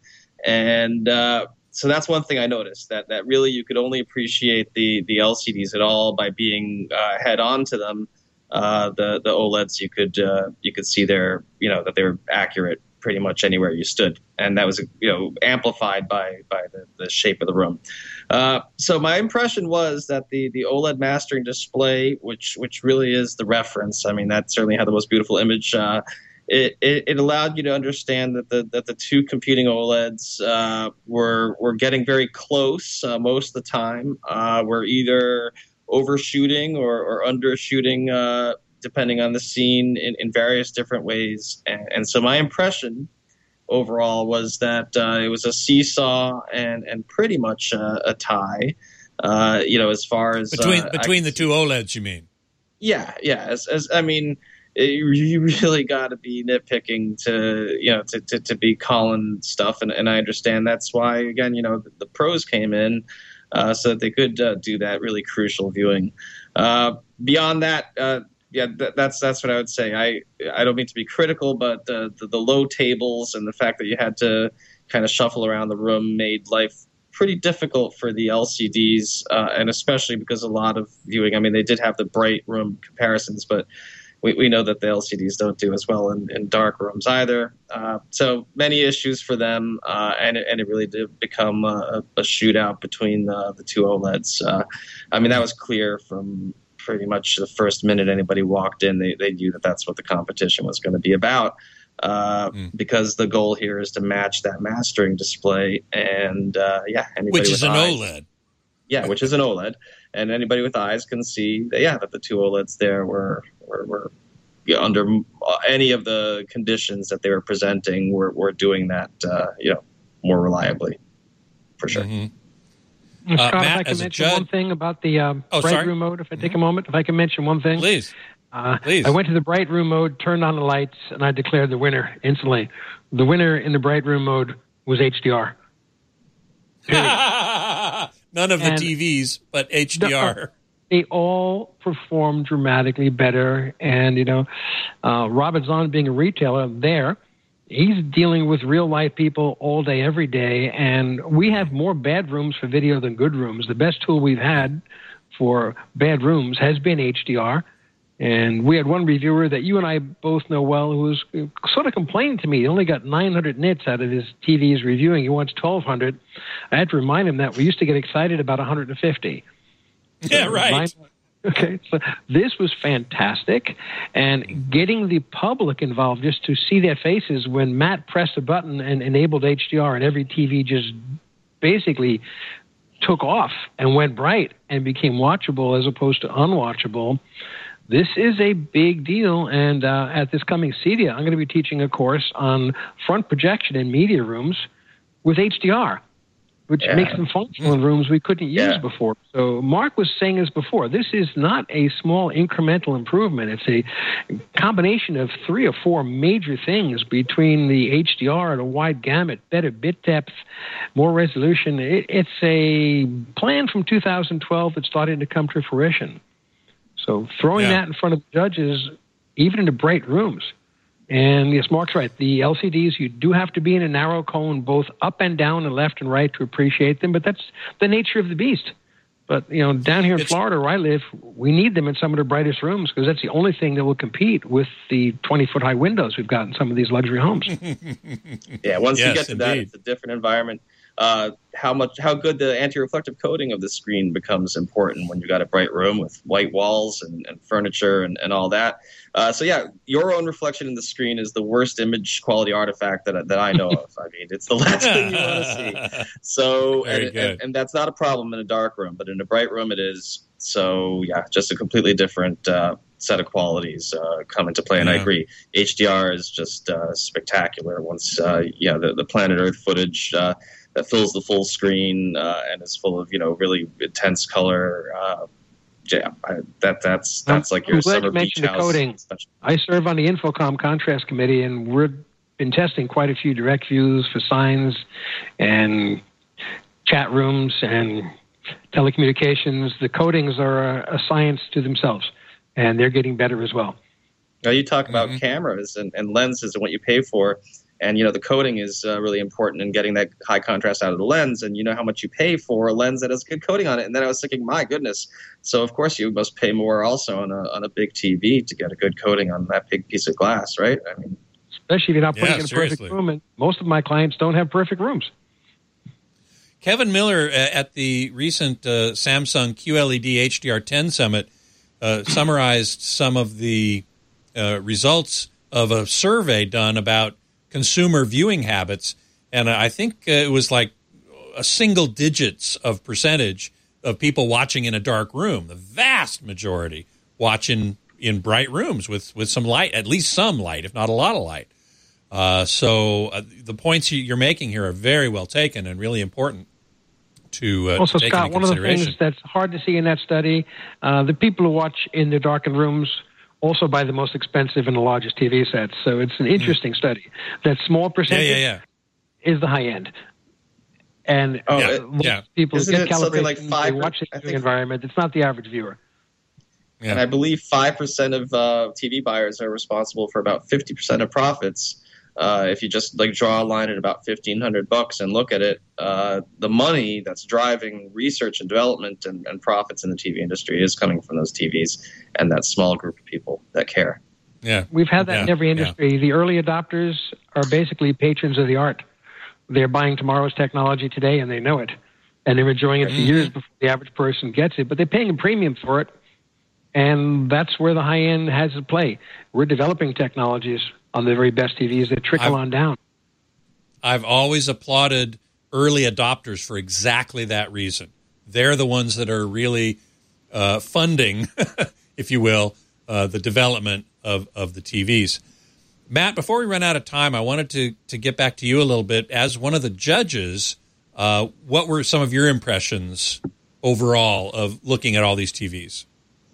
And uh, so that's one thing I noticed, that, that really you could only appreciate the, the L C Ds at all by being uh, head on to them. Uh, the, the OLEDs, you could uh, you could see their, you know, that they were accurate pretty much anywhere you stood, and that was, you know, amplified by by the, the shape of the room. Uh, so my impression was that the the OLED mastering display, which which really is the reference, I mean, that certainly had the most beautiful image. Uh, it, it it allowed you to understand that the that the two competing OLEDs uh, were were getting very close uh, most of the time. Uh, were either overshooting or, or undershooting, uh, depending on the scene in, in various different ways. And, and so my impression overall was that uh, it was a seesaw and, and pretty much a, a tie, uh, you know, as far as... Between uh, between the two OLEDs, you mean? Yeah, yeah. As, as I mean, it, you really got to be nitpicking to, you know, to, to, to be calling stuff. And, and I understand that's why, again, you know, the, the pros came in uh, so that they could uh, do that really crucial viewing. Uh, beyond that, uh, yeah, th- that's that's what I would say. I I don't mean to be critical, but uh, the, the low tables and the fact that you had to kind of shuffle around the room made life pretty difficult for the L C Ds, uh, and especially because a lot of viewing, I mean, they did have the bright room comparisons, but we, we know that the L C Ds don't do as well in, in dark rooms either. Uh, so many issues for them, uh, and, it, and it really did become a, a shootout between the, the two OLEDs. Uh, I mean, that was clear from pretty much the first minute anybody walked in. They, they knew that that's what the competition was going to be about. Uh, mm. Because the goal here is to match that mastering display, and uh, yeah, anybody which is with an eyes, OLED. Yeah, which is an OLED, and anybody with eyes can see that, yeah, that the two OLEDs there were were, were you know, under any of the conditions that they were presenting, were were doing that, uh, you know, more reliably, for sure. Mm-hmm. Scott, Uh, if Matt, I can as a mention judge- one thing about the um, Oh, bright sorry. room mode, if I take Mm-hmm. a moment, if I can mention one thing. Please. Uh, Please. I went to the bright room mode, turned on the lights, and I declared the winner instantly. The winner in the bright room mode was H D R. None of the And- T Vs, but H D R. They all perform dramatically better. And, you know, uh, Robert Zahn being a retailer there, he's dealing with real-life people all day, every day. And we have more bad rooms for video than good rooms. The best tool we've had for bad rooms has been H D R. And we had one reviewer that you and I both know well who was sort of complaining to me. He only got nine hundred nits out of his T Vs reviewing. He wants twelve hundred. I had to remind him that we used to get excited about one hundred fifty. Yeah, right. Okay, so this was fantastic. And getting the public involved just to see their faces when Matt pressed a button and enabled H D R and every T V just basically took off and went bright and became watchable as opposed to unwatchable. This is a big deal, and uh, at this coming CEDIA, I'm going to be teaching a course on front projection in media rooms with H D R. which Yeah. makes them functional in rooms we couldn't use Yeah. before. So Mark was saying this before. This is not a small incremental improvement. It's a combination of three or four major things between the H D R and a wide gamut, better bit depth, more resolution. It, it's a plan from two thousand twelve that's starting to come to fruition. So throwing Yeah. that in front of judges, even into bright rooms. And yes, Mark's right. The L C Ds, you do have to be in a narrow cone, both up and down and left and right to appreciate them, but that's the nature of the beast. But, you know, down here in It's- Florida where I live, we need them in some of the brightest rooms because that's the only thing that will compete with the twenty-foot-high windows we've got in some of these luxury homes. Yeah, once you Yes, get to that, indeed. it's a different environment. Uh, how much, how good the anti-reflective coating of the screen becomes important when you've got a bright room with white walls and, and furniture and, and all that. Uh, so yeah, your own reflection in the screen is the worst image quality artifact that that I know of. I mean, it's the last thing you want to see. So, Very and, good. and, and that's not a problem in a dark room, but in a bright room it is. So yeah, just a completely different uh, set of qualities uh, come into play. And I Yeah. agree, H D R is just uh, spectacular. Once uh, yeah, the, the planet Earth footage uh, that fills the full screen uh, and is full of, you know, really intense color. Uh, yeah, I, that that's that's like your I'm glad summer you beach mentioned the house. coding. I serve on the Infocom Contrast Committee, and we've been testing quite a few direct views for signs and chat rooms and telecommunications. The codings are a, a science to themselves, and they're getting better as well. Now you talk about Mhm. cameras and, and lenses and what you pay for, and you know the coating is uh, really important in getting that high contrast out of the lens. And you know how much you pay for a lens that has good coating on it. And then I was thinking, my goodness, so of course you must pay more also on a on a big T V to get a good coating on that big piece of glass, right? I mean, Especially if you're not putting Yeah, it in a seriously. perfect room, and most of my clients don't have perfect rooms. Kevin Miller uh, at the recent uh, Samsung Q L E D H D R ten Summit uh, summarized some of the uh, results of a survey done about consumer viewing habits, and I think uh, it was like a single digits of percentage of people watching in a dark room. The vast majority watching in bright rooms with, with some light, at least some light, if not a lot of light. Uh, so uh, the points you- you're making here are very well taken and really important to, uh, Also, to take Scott, into one of the consideration. things that's hard to see in that study, uh, the people who watch in the darkened rooms also buy the most expensive and the largest T V sets. So it's an interesting study. That small yeah, percentage yeah, yeah. is the high end. And Oh, uh, it- most yeah. people who Isn't get it something like calibration, five they watch per- the I viewing think- environment. It's not the average viewer. Yeah. and I believe five percent of uh, T V buyers are responsible for about fifty percent of profits. Uh, if you just like draw a line at about fifteen hundred bucks and look at it, uh, the money that's driving research and development and, and profits in the T V industry is coming from those T Vs and that small group of people that care. Yeah. We've had that Yeah, in every yeah. industry. The early adopters are basically patrons of the art. They're buying tomorrow's technology today, and they know it. And they're enjoying it for Mhm. years before the average person gets it. But they're paying a premium for it, and that's where the high end has to play. We're developing technologies on the very best T Vs that trickle I've- on down. I've always applauded early adopters for exactly that reason. They're the ones that are really uh, funding, if you will, uh, the development of, of the T Vs. Matt, before we run out of time, I wanted to, to get back to you a little bit. As one of the judges, uh, what were some of your impressions overall of looking at all these T Vs?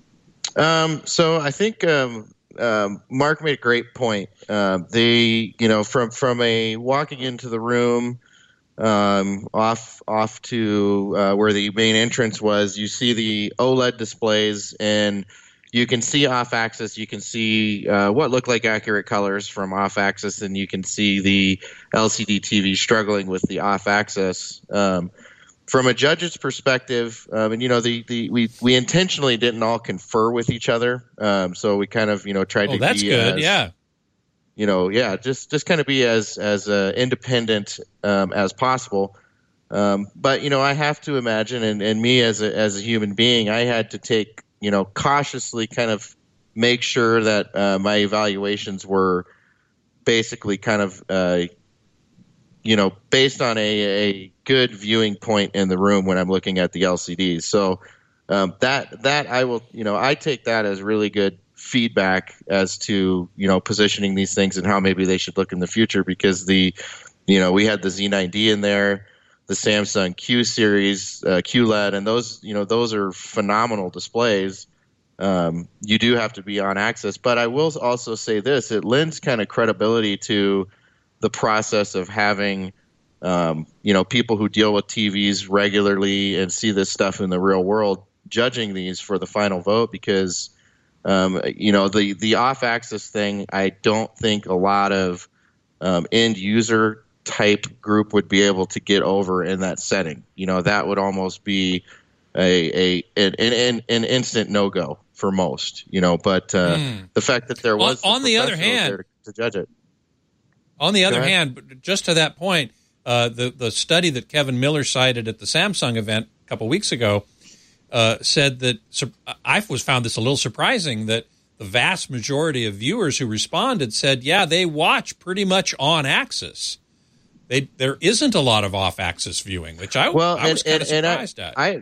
Um, so I think um, um, Mark made a great point. Uh, they, you know, from from a walking into the room, um, off off to uh, where the main entrance was, you see the OLED displays, and you can see off axis. You can see uh, what look like accurate colors from off axis, and you can see the L C D T V struggling with the off axis. Um, From a judge's perspective, um, and you know, the, the we, we intentionally didn't all confer with each other, um, so we kind of you know tried Oh, to that's be good. as, Yeah. you know, yeah, just just kind of be as as uh, independent um, as possible. Um, but you know, I have to imagine, and, and me as a as a human being, I had to take you know cautiously kind of make sure that uh, my evaluations were basically kind of. Uh, you know, based on a, a good viewing point in the room when I'm looking at the L C Ds. So um, that that I will, you know, I take that as really good feedback as to, you know, positioning these things and how maybe they should look in the future, because the, you know, we had the Z nine D in there. the Samsung Q series, uh, Q L E D, and those, you know, those are phenomenal displays. Um, you do have to be on access, but I will also say this: it lends kind of credibility to the process of having, um, you know, people who deal with T Vs regularly and see this stuff in the real world judging these for the final vote, because, um, you know, the the off-axis thing, I don't think a lot of um, end user type group would be able to get over in that setting. You know, that would almost be a a an an, an instant no go for most. You know, but uh, mm. the fact that there was on, on the other hand there to, to judge it. On the Go other ahead. hand, just to that point, uh, the the study that Kevin Miller cited at the Samsung event a couple weeks ago uh, said that I was found this a little surprising that the vast majority of viewers who responded said, yeah, they watch pretty much on axis. They, there isn't a lot of off-axis viewing, which I, well, I was kind of surprised I, at. I,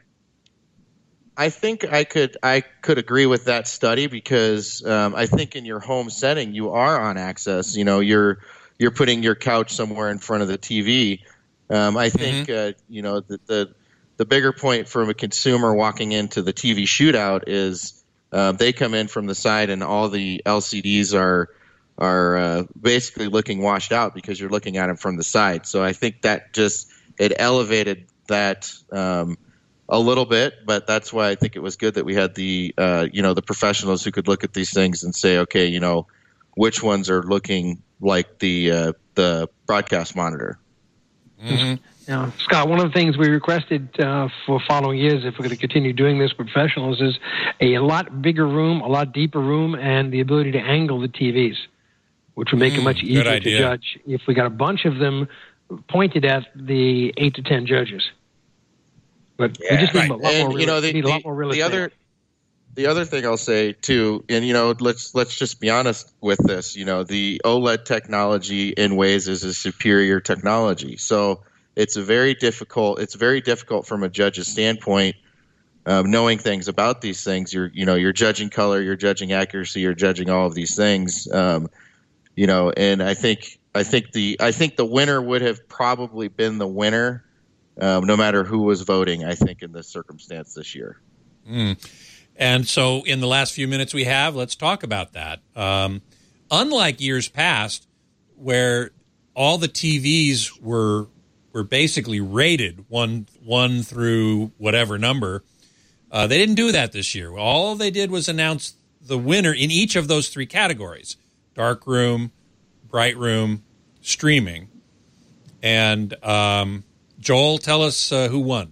I think I could I could agree with that study, because um, I think in your home setting you are on access. You know, you're you're putting your couch somewhere in front of the T V. Um, I think mm-hmm. uh, you know the, the the bigger point from a consumer walking into the T V shootout is uh, they come in from the side and all the L C Ds are. are uh, basically looking washed out because you're looking at them from the side. So I think that just, it elevated that um, a little bit, but that's why I think it was good that we had the, uh, you know, the professionals who could look at these things and say, okay, you know, which ones are looking like the, uh, the broadcast monitor. Mm-hmm. Now, Scott, one of the things we requested uh, for following years, if we're going to continue doing this with professionals, is a lot bigger room, a lot deeper room, and the ability to angle the T Vs, which would make mm, it much easier idea. to judge if we got a bunch of them pointed at the eight to ten judges. But yeah, we just need right. a lot and, more real, you know, the, need a lot more the, real the estate. other the other thing I'll say too, and you know, let's let's just be honest with this. You know, the OLED technology in ways is a superior technology, so it's a very difficult. It's very difficult from a judge's standpoint. Um, knowing things about these things, you're you know you're judging color, you're judging accuracy, you're judging all of these things. Um, You know, and I think I think the I think the winner would have probably been the winner, um, no matter who was voting. I think in this circumstance this year. Mm. And so, in the last few minutes we have, let's talk about that. Um, unlike years past, where all the T Vs were were basically rated one one through whatever number, uh, they didn't do that this year. All they did was announce the winner in each of those three categories. Dark room, bright room, streaming. And um, Joel, tell us uh, who won.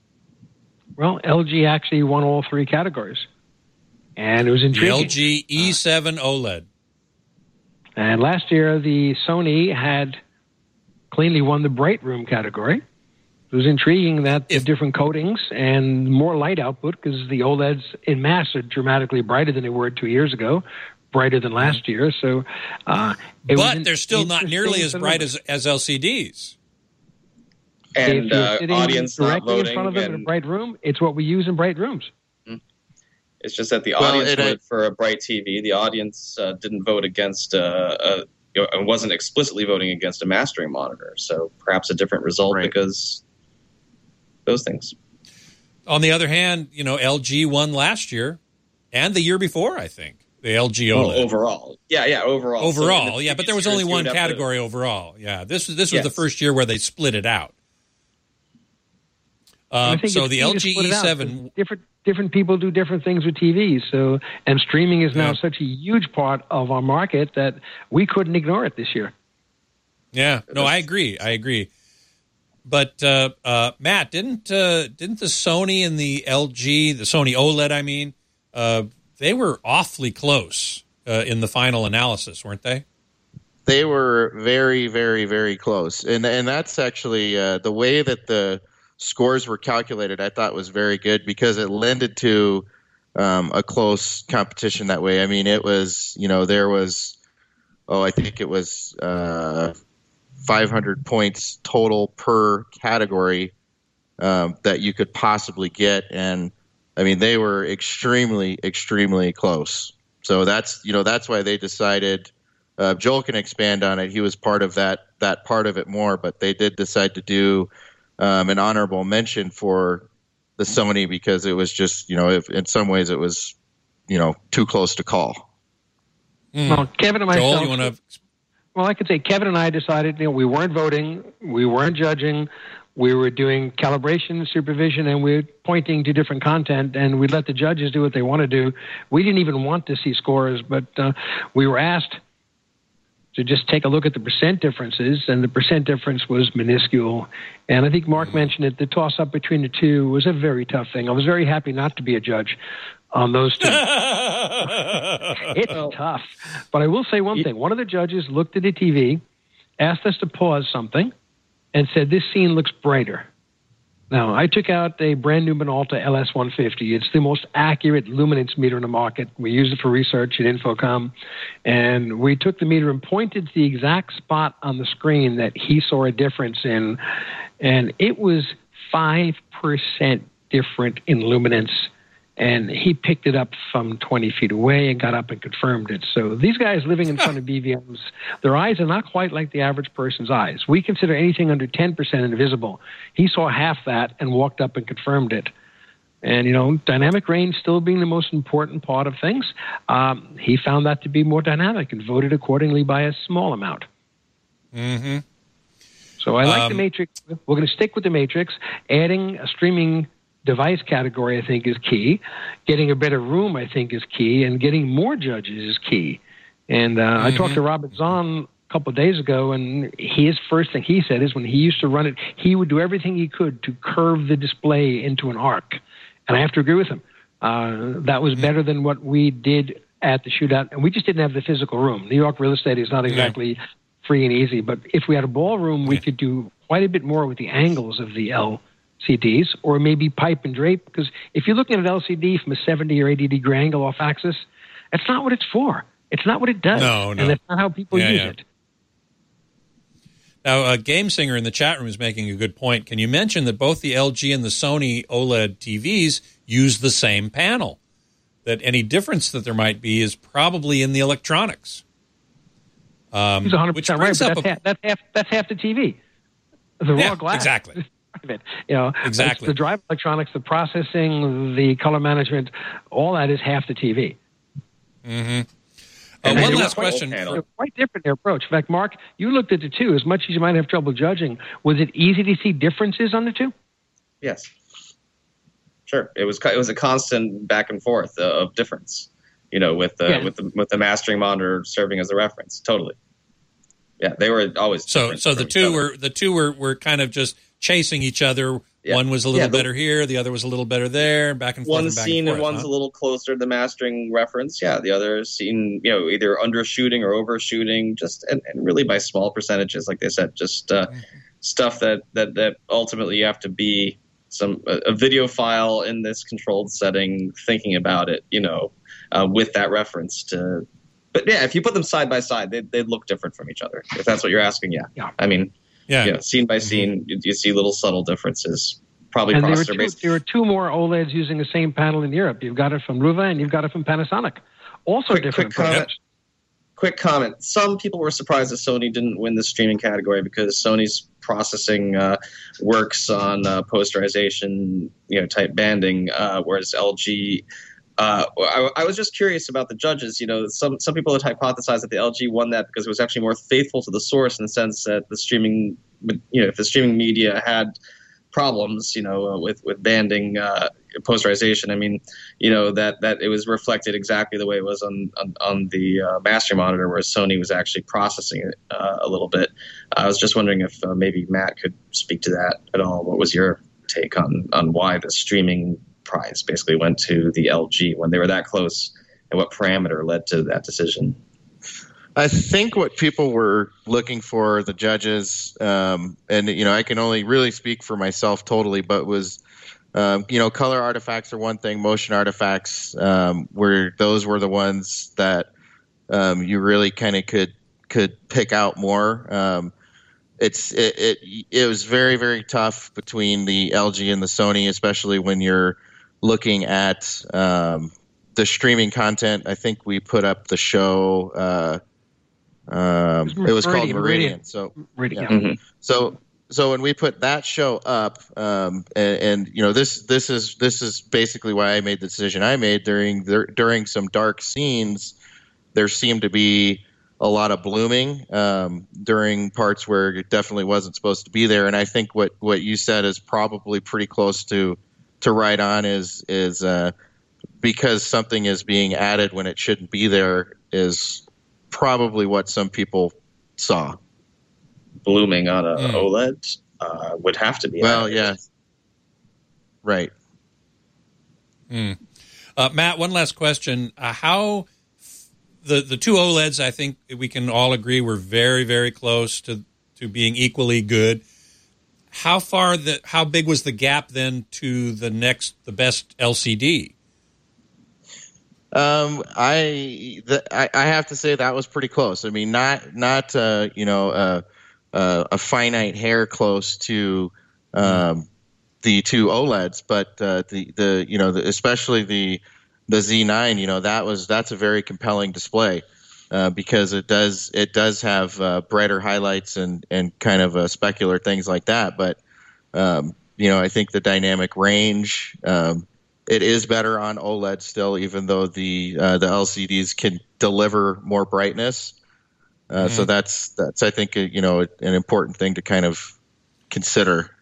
Well, L G actually won all three categories. And it was intriguing. The L G E seven uh, OLED. And last year, the Sony had cleanly won the bright room category. It was intriguing that if, the different coatings and more light output, because the OLEDs in mass are dramatically brighter than they were two years ago, brighter than last year. So, uh, it but was they're still not nearly as bright as, as L C Ds. And uh, audience not voting in front of them and, in a bright room, it's what we use in bright rooms. It's just that the well, audience voted I, for a bright T V. The audience uh, didn't vote against, uh, a, you know, and wasn't explicitly voting against a mastering monitor. So perhaps a different result right. because those things. On the other hand, you know, L G won last year and the year before, I think. The L G OLED. Oh, overall. Yeah, yeah, overall. Overall, so yeah, but there was only one category to... overall. Yeah, this, this was yes. the first year where they split it out. Uh, so the L G E seven... Different different people do different things with T Vs. So, and streaming is now yeah. such a huge part of our market that we couldn't ignore it this year. Yeah, no, I agree. I agree. But uh, uh, Matt, didn't uh, didn't the Sony and the L G, the Sony OLED, I mean, uh, they were awfully close uh, in the final analysis, weren't they? They were very, very, very close, and and that's actually uh, the way that the scores were calculated. I thought was very good because it lended to um, a close competition that way. I mean, it was you know there was oh I think it was. Uh, five hundred points total per category um, that you could possibly get. And I mean, they were extremely, extremely close. So that's, you know, that's why they decided, uh, Joel can expand on it. He was part of that, that part of it more, but they did decide to do um, an honorable mention for the Sony because it was just, you know, if, in some ways it was, you know, too close to call. Mm. Well, Kevin and myself. Joel, you want to? Well, I could say Kevin and I decided, you know, we weren't voting, we weren't judging, we were doing calibration, supervision, and we were pointing to different content, and we let the judges do what they want to do. We didn't even want to see scores, but uh, we were asked to just take a look at the percent differences, and the percent difference was minuscule. And I think Mark mentioned it, the toss-up between the two was a very tough thing. I was very happy not to be a judge on those two. It's tough. But I will say one thing. One of the judges looked at the T V, asked us to pause something, and said, this scene looks brighter. Now, I took out a brand new Minolta L S one fifty. It's the most accurate luminance meter in the market. We used it for research at Infocom. And we took the meter and pointed to the exact spot on the screen that he saw a difference in. And it was five percent different in luminance. And he picked it up from twenty feet away and got up and confirmed it. So these guys living in front of B V Ms, their eyes are not quite like the average person's eyes. We consider anything under ten percent invisible. He saw half that and walked up and confirmed it. And, you know, dynamic range still being the most important part of things, um, he found that to be more dynamic and voted accordingly by a small amount. Mm-hmm. So I like um, the Matrix. We're going to stick with the Matrix. Adding a streaming device category, I think, is key. Getting a better room, I think, is key. And getting more judges is key. And uh, mm-hmm. I talked to Robert Zahn a couple of days ago, and his first thing he said is when he used to run it, he would do everything he could to curve the display into an arc. And I have to agree with him. Uh, that was better than what we did at the shootout. And we just didn't have the physical room. New York real estate is not exactly yeah. free and easy. But if we had a ballroom, we yeah. could do quite a bit more with the angles of the L C Ds, or maybe pipe and drape, because if you're looking at an L C D from a seventy or eighty degree angle off axis, that's not what it's for. It's not what it does. No, no. And that's not how people yeah, use yeah. it. Now, a Game Singer in the chat room is making a good point. Can you mention that both the L G and the Sony OLED T Vs use the same panel? That any difference that there might be is probably in the electronics. Um, He's one hundred percent right, but that's, a, half, that's, half, that's half the T V. The yeah, raw glass. Exactly. It. You know, exactly. The drive electronics, the processing, the color management, all that is half the T V. Mm-hmm. Uh, one last question. They're quite different, their approach. In fact, Mark, you looked at the two. As much as you might have trouble judging, was it easy to see differences on the two? Yes. Sure. It was it was a constant back and forth uh, of difference, you know, with the, yeah. with the with the mastering monitor serving as a reference. Totally. Yeah, they were always so. So the two were the two were, were kind of just chasing each other. Yeah. One was a little yeah, the, better here, the other was a little better there, back and forth. One's and seen and, forth, and one's huh? a little closer to the mastering reference. Yeah, the other is seen, you know, either undershooting or overshooting, just and, and really by small percentages, like they said, just uh, mm-hmm. stuff that, that that ultimately you have to be some a, a video file in this controlled setting, thinking about it, you know, uh, with that reference to. But yeah, if you put them side by side, they they look different from each other. If that's what you're asking, yeah, yeah. I mean. Yeah, you know, scene by scene, mm-hmm. you, you see little subtle differences. Probably and processor there were, two, based. there were two more OLEDs using the same panel in Europe. You've got it from Ruva and you've got it from Panasonic. Also quick, different. Quick comment. quick comment. Some people were surprised that Sony didn't win the streaming category because Sony's processing uh, works on uh, posterization, you know, type banding, uh, whereas L G. Uh, I, I was just curious about the judges. You know, some some people had hypothesized that the L G won that because it was actually more faithful to the source in the sense that the streaming, you know, if the streaming media had problems, you know, uh, with with banding, uh, posterization. I mean, you know, that that it was reflected exactly the way it was on on, on the uh, master monitor, where Sony was actually processing it uh, a little bit. I was just wondering if uh, maybe Matt could speak to that at all. What was your take on on why the streaming prize basically went to the L G when they were that close, and what parameter led to that decision? I think what people were looking for, the judges, um, and you know, I can only really speak for myself totally, but was, um, you know, color artifacts are one thing, motion artifacts, um, were those were the ones that um, you really kind of could could pick out more. Um, it's it, it it was very very tough between the L G and the Sony, especially when you're looking at um, the streaming content. I think we put up the show. Uh, um, it was, it was called Meridian. Meridian. So, Meridian. Yeah. Mm-hmm. So so when we put that show up, um, and, and you know this this is this is basically why I made the decision I made during the, during some dark scenes. There seemed to be a lot of blooming um, during parts where it definitely wasn't supposed to be there, and I think what, what you said is probably pretty close to to right on. Is is uh, because something is being added when it shouldn't be there is probably what some people saw. Blooming on a mm. OLED uh, would have to be. Well, added. yeah, right. Mm. Uh, Matt, one last question: uh, How the the two OLEDs? I think we can all agree were very, very close to to being equally good. How far the how big was the gap then to the next the best L C D? Um, I, the, I I have to say that was pretty close. I mean, not not uh, you know uh, uh, a finite hair close to um, the two OLEDs, but uh, the the you know the, especially the the Z nine. You know that was that's a very compelling display uh, because it does it does have uh, brighter highlights and and kind of uh, specular things like that. But um, you know I think the dynamic range. Um, It is better on OLED still, even though the uh, the L C Ds can deliver more brightness. Uh, mm-hmm. So that's that's I think you know an important thing to kind of consider.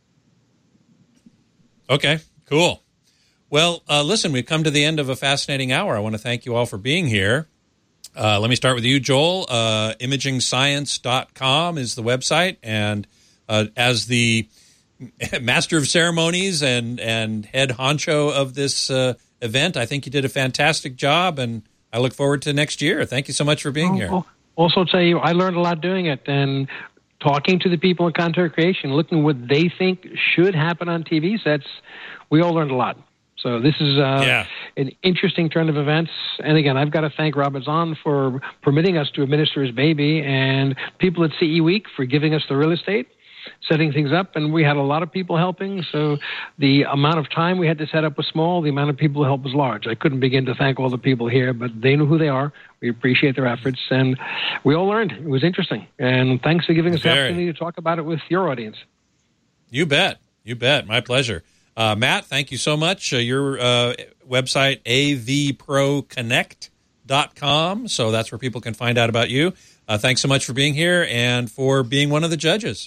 Okay, cool. Well, uh, listen, we've come to the end of a fascinating hour. I want to thank you all for being here. Uh, let me start with you, Joel. Uh, imaging science dot com is the website, and uh, as the master of ceremonies and, and head honcho of this uh, event, I think you did a fantastic job, and I look forward to next year. Thank you so much for being here. I'll also tell you, I learned a lot doing it, and talking to the people in content creation, looking what they think should happen on T V sets, we all learned a lot. So this is uh, yeah. an interesting turn of events. And again, I've got to thank Robert Zahn for permitting us to administer his baby, and people at C E Week for giving us the real estate, setting things up, and we had a lot of people helping. So the amount of time we had to set up was small. The amount of people who helped was large. I couldn't begin to thank all the people here, but they know who they are. We appreciate their efforts, and we all learned. It was interesting. And thanks for giving us Very. the opportunity to talk about it with your audience. You bet. You bet. My pleasure. Uh, Matt, thank you so much. Uh, your uh, website, A V pro connect dot com. So that's where people can find out about you. Uh, thanks so much for being here and for being one of the judges.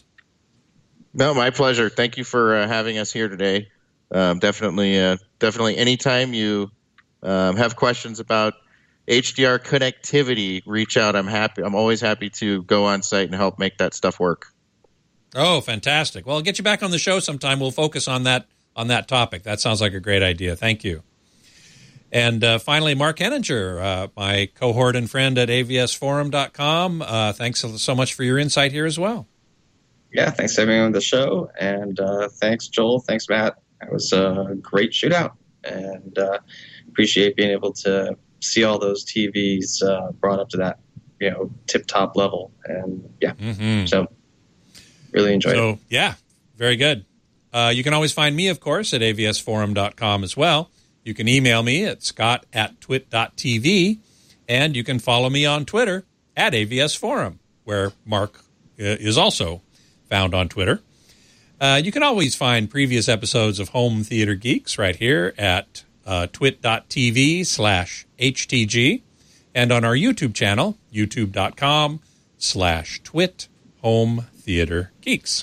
No, my pleasure. Thank you for uh, having us here today. Um, definitely, uh, definitely. Anytime you um, have questions about H D R connectivity, reach out. I'm happy. I'm always happy to go on site and help make that stuff work. Oh, fantastic! Well, I'll get you back on the show sometime. We'll focus on that on that topic. That sounds like a great idea. Thank you. And uh, finally, Mark Henninger, uh, my cohort and friend at A V S forum dot com. Uh, thanks so much for your insight here as well. Yeah, thanks for having me on the show, and uh, thanks, Joel. Thanks, Matt. It was a great shootout, and uh, appreciate being able to see all those T Vs uh, brought up to that, you know, tip-top level. And yeah, mm-hmm. so really enjoyed so, it. Yeah, very good. Uh, you can always find me, of course, at A V S forum dot com as well. You can email me at scott at twit dot t v, and you can follow me on Twitter at A V S Forum, where Mark uh, is also found on Twitter. Uh, you can always find previous episodes of Home Theater Geeks right here at uh, twit dot t v slash H T G and on our YouTube channel, youtube dot com slash twit Home Theater Geeks.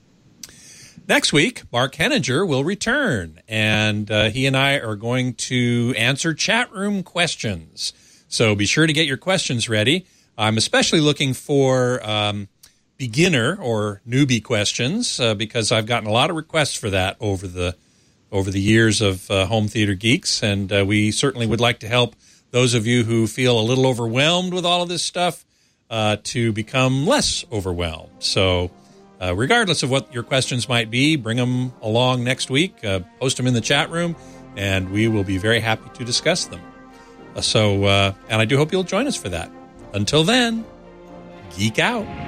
Next week, Mark Henninger will return, and uh, he and I are going to answer chat room questions. So be sure to get your questions ready. I'm especially looking for um, beginner or newbie questions uh, because I've gotten a lot of requests for that over the over the years of uh, Home Theater Geeks, and uh, we certainly would like to help those of you who feel a little overwhelmed with all of this stuff uh, to become less overwhelmed. So uh, regardless of what your questions might be, bring them along next week, uh, post them in the chat room, and we will be very happy to discuss them. Uh, so, uh, and I do hope you'll join us for that. Until then, geek out.